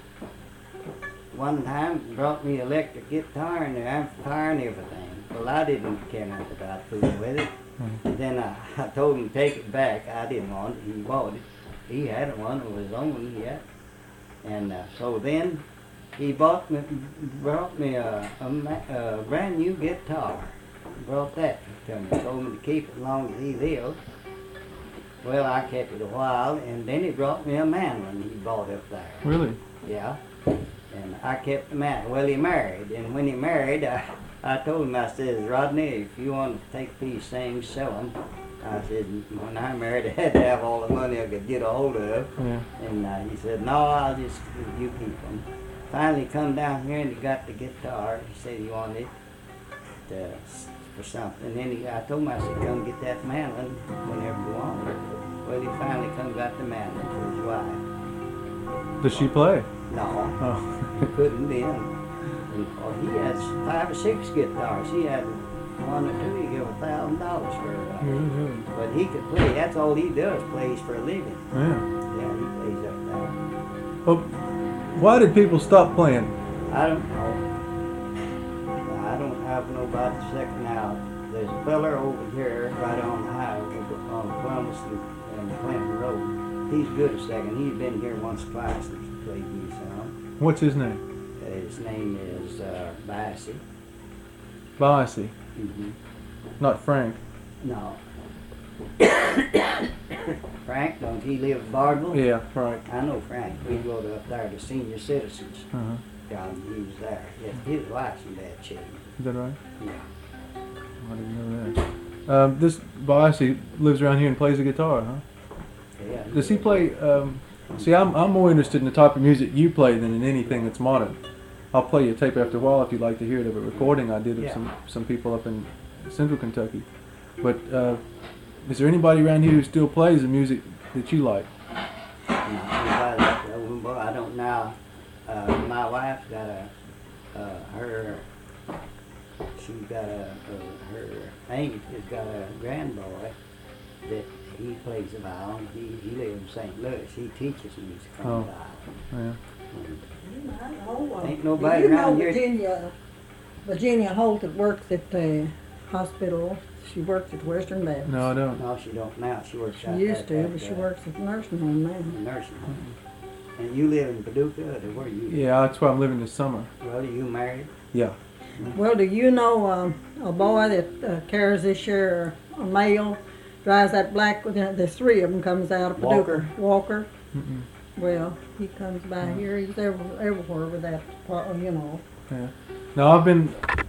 one time, electric guitar and the amplifier and everything. Well, I didn't care nothing about fooling with it. Then I told him to take it back. I didn't want it. He bought it. He had one of his own yet. And so then he brought me a brand new guitar. Brought that to me. Told me to keep it as long as he lived. Well, I kept it a while, and then he brought me a mandolin he bought up there. Really? Yeah. And I kept the mandolin. Well, he married, and when he married, I told him, I said, Rodney, if you want to take these things, sell them. I said, when I married, I had to have all the money I could get a hold of. Yeah. And he said, no, you keep them. Finally come down here and he got the guitar. He said he wanted it for something. And then I told him, I said, come get that mandolin whenever you want it. Well, he finally come got the mandolin for his wife. Does she play? No, Oh. he couldn't then. He has 5 or 6 guitars. He had one or two. He gave $1,000 for it. Really? But he could play. That's all he does, plays for a living. Yeah. Yeah, he plays up there. Well, why did people stop playing? I don't know. I don't have nobody to second out. There's a feller over here right on the highway on Columbus and Clinton Road. He's good a second. He's been here once or twice and played me some. What's his name? His name is Bassey. Biassy. Mm-hmm. Not Frank. No. Frank, don't he live in Bardwell? Yeah, right. I know Frank. We go to up there to senior citizens. Down, he was there. His wife's in bad shape. Is that right? Yeah. I didn't know that. This Biassy lives around here and plays the guitar, huh? Yeah. Does he play? See, I'm more interested in the type of music you play than in anything that's modern. I'll play you a tape after a while if you'd like to hear it of a recording I did of some people up in central Kentucky. But is there anybody around here who still plays the music that you like? Well, I don't know. My wife's got her aunt has got a grandboy that he plays the violin. He lives in St. Louis. He teaches music on the violin. Yeah. Ain't nobody around here. Virginia Holt that works at the hospital. She works at Western Baptist. No, I don't. No, she don't now. She works out She used there to, at but she works at the nursing home now. nursing home. And you live in Paducah, or where you? Yeah, that's where I'm living this summer. Well, are you married? Yeah. Well, do you know a boy that carries this year, a male, drives that black, the 3 of them comes out of Paducah. Walker. Mm-mm. Well, he comes by here. He's everywhere with that, you know. Yeah. Now I've been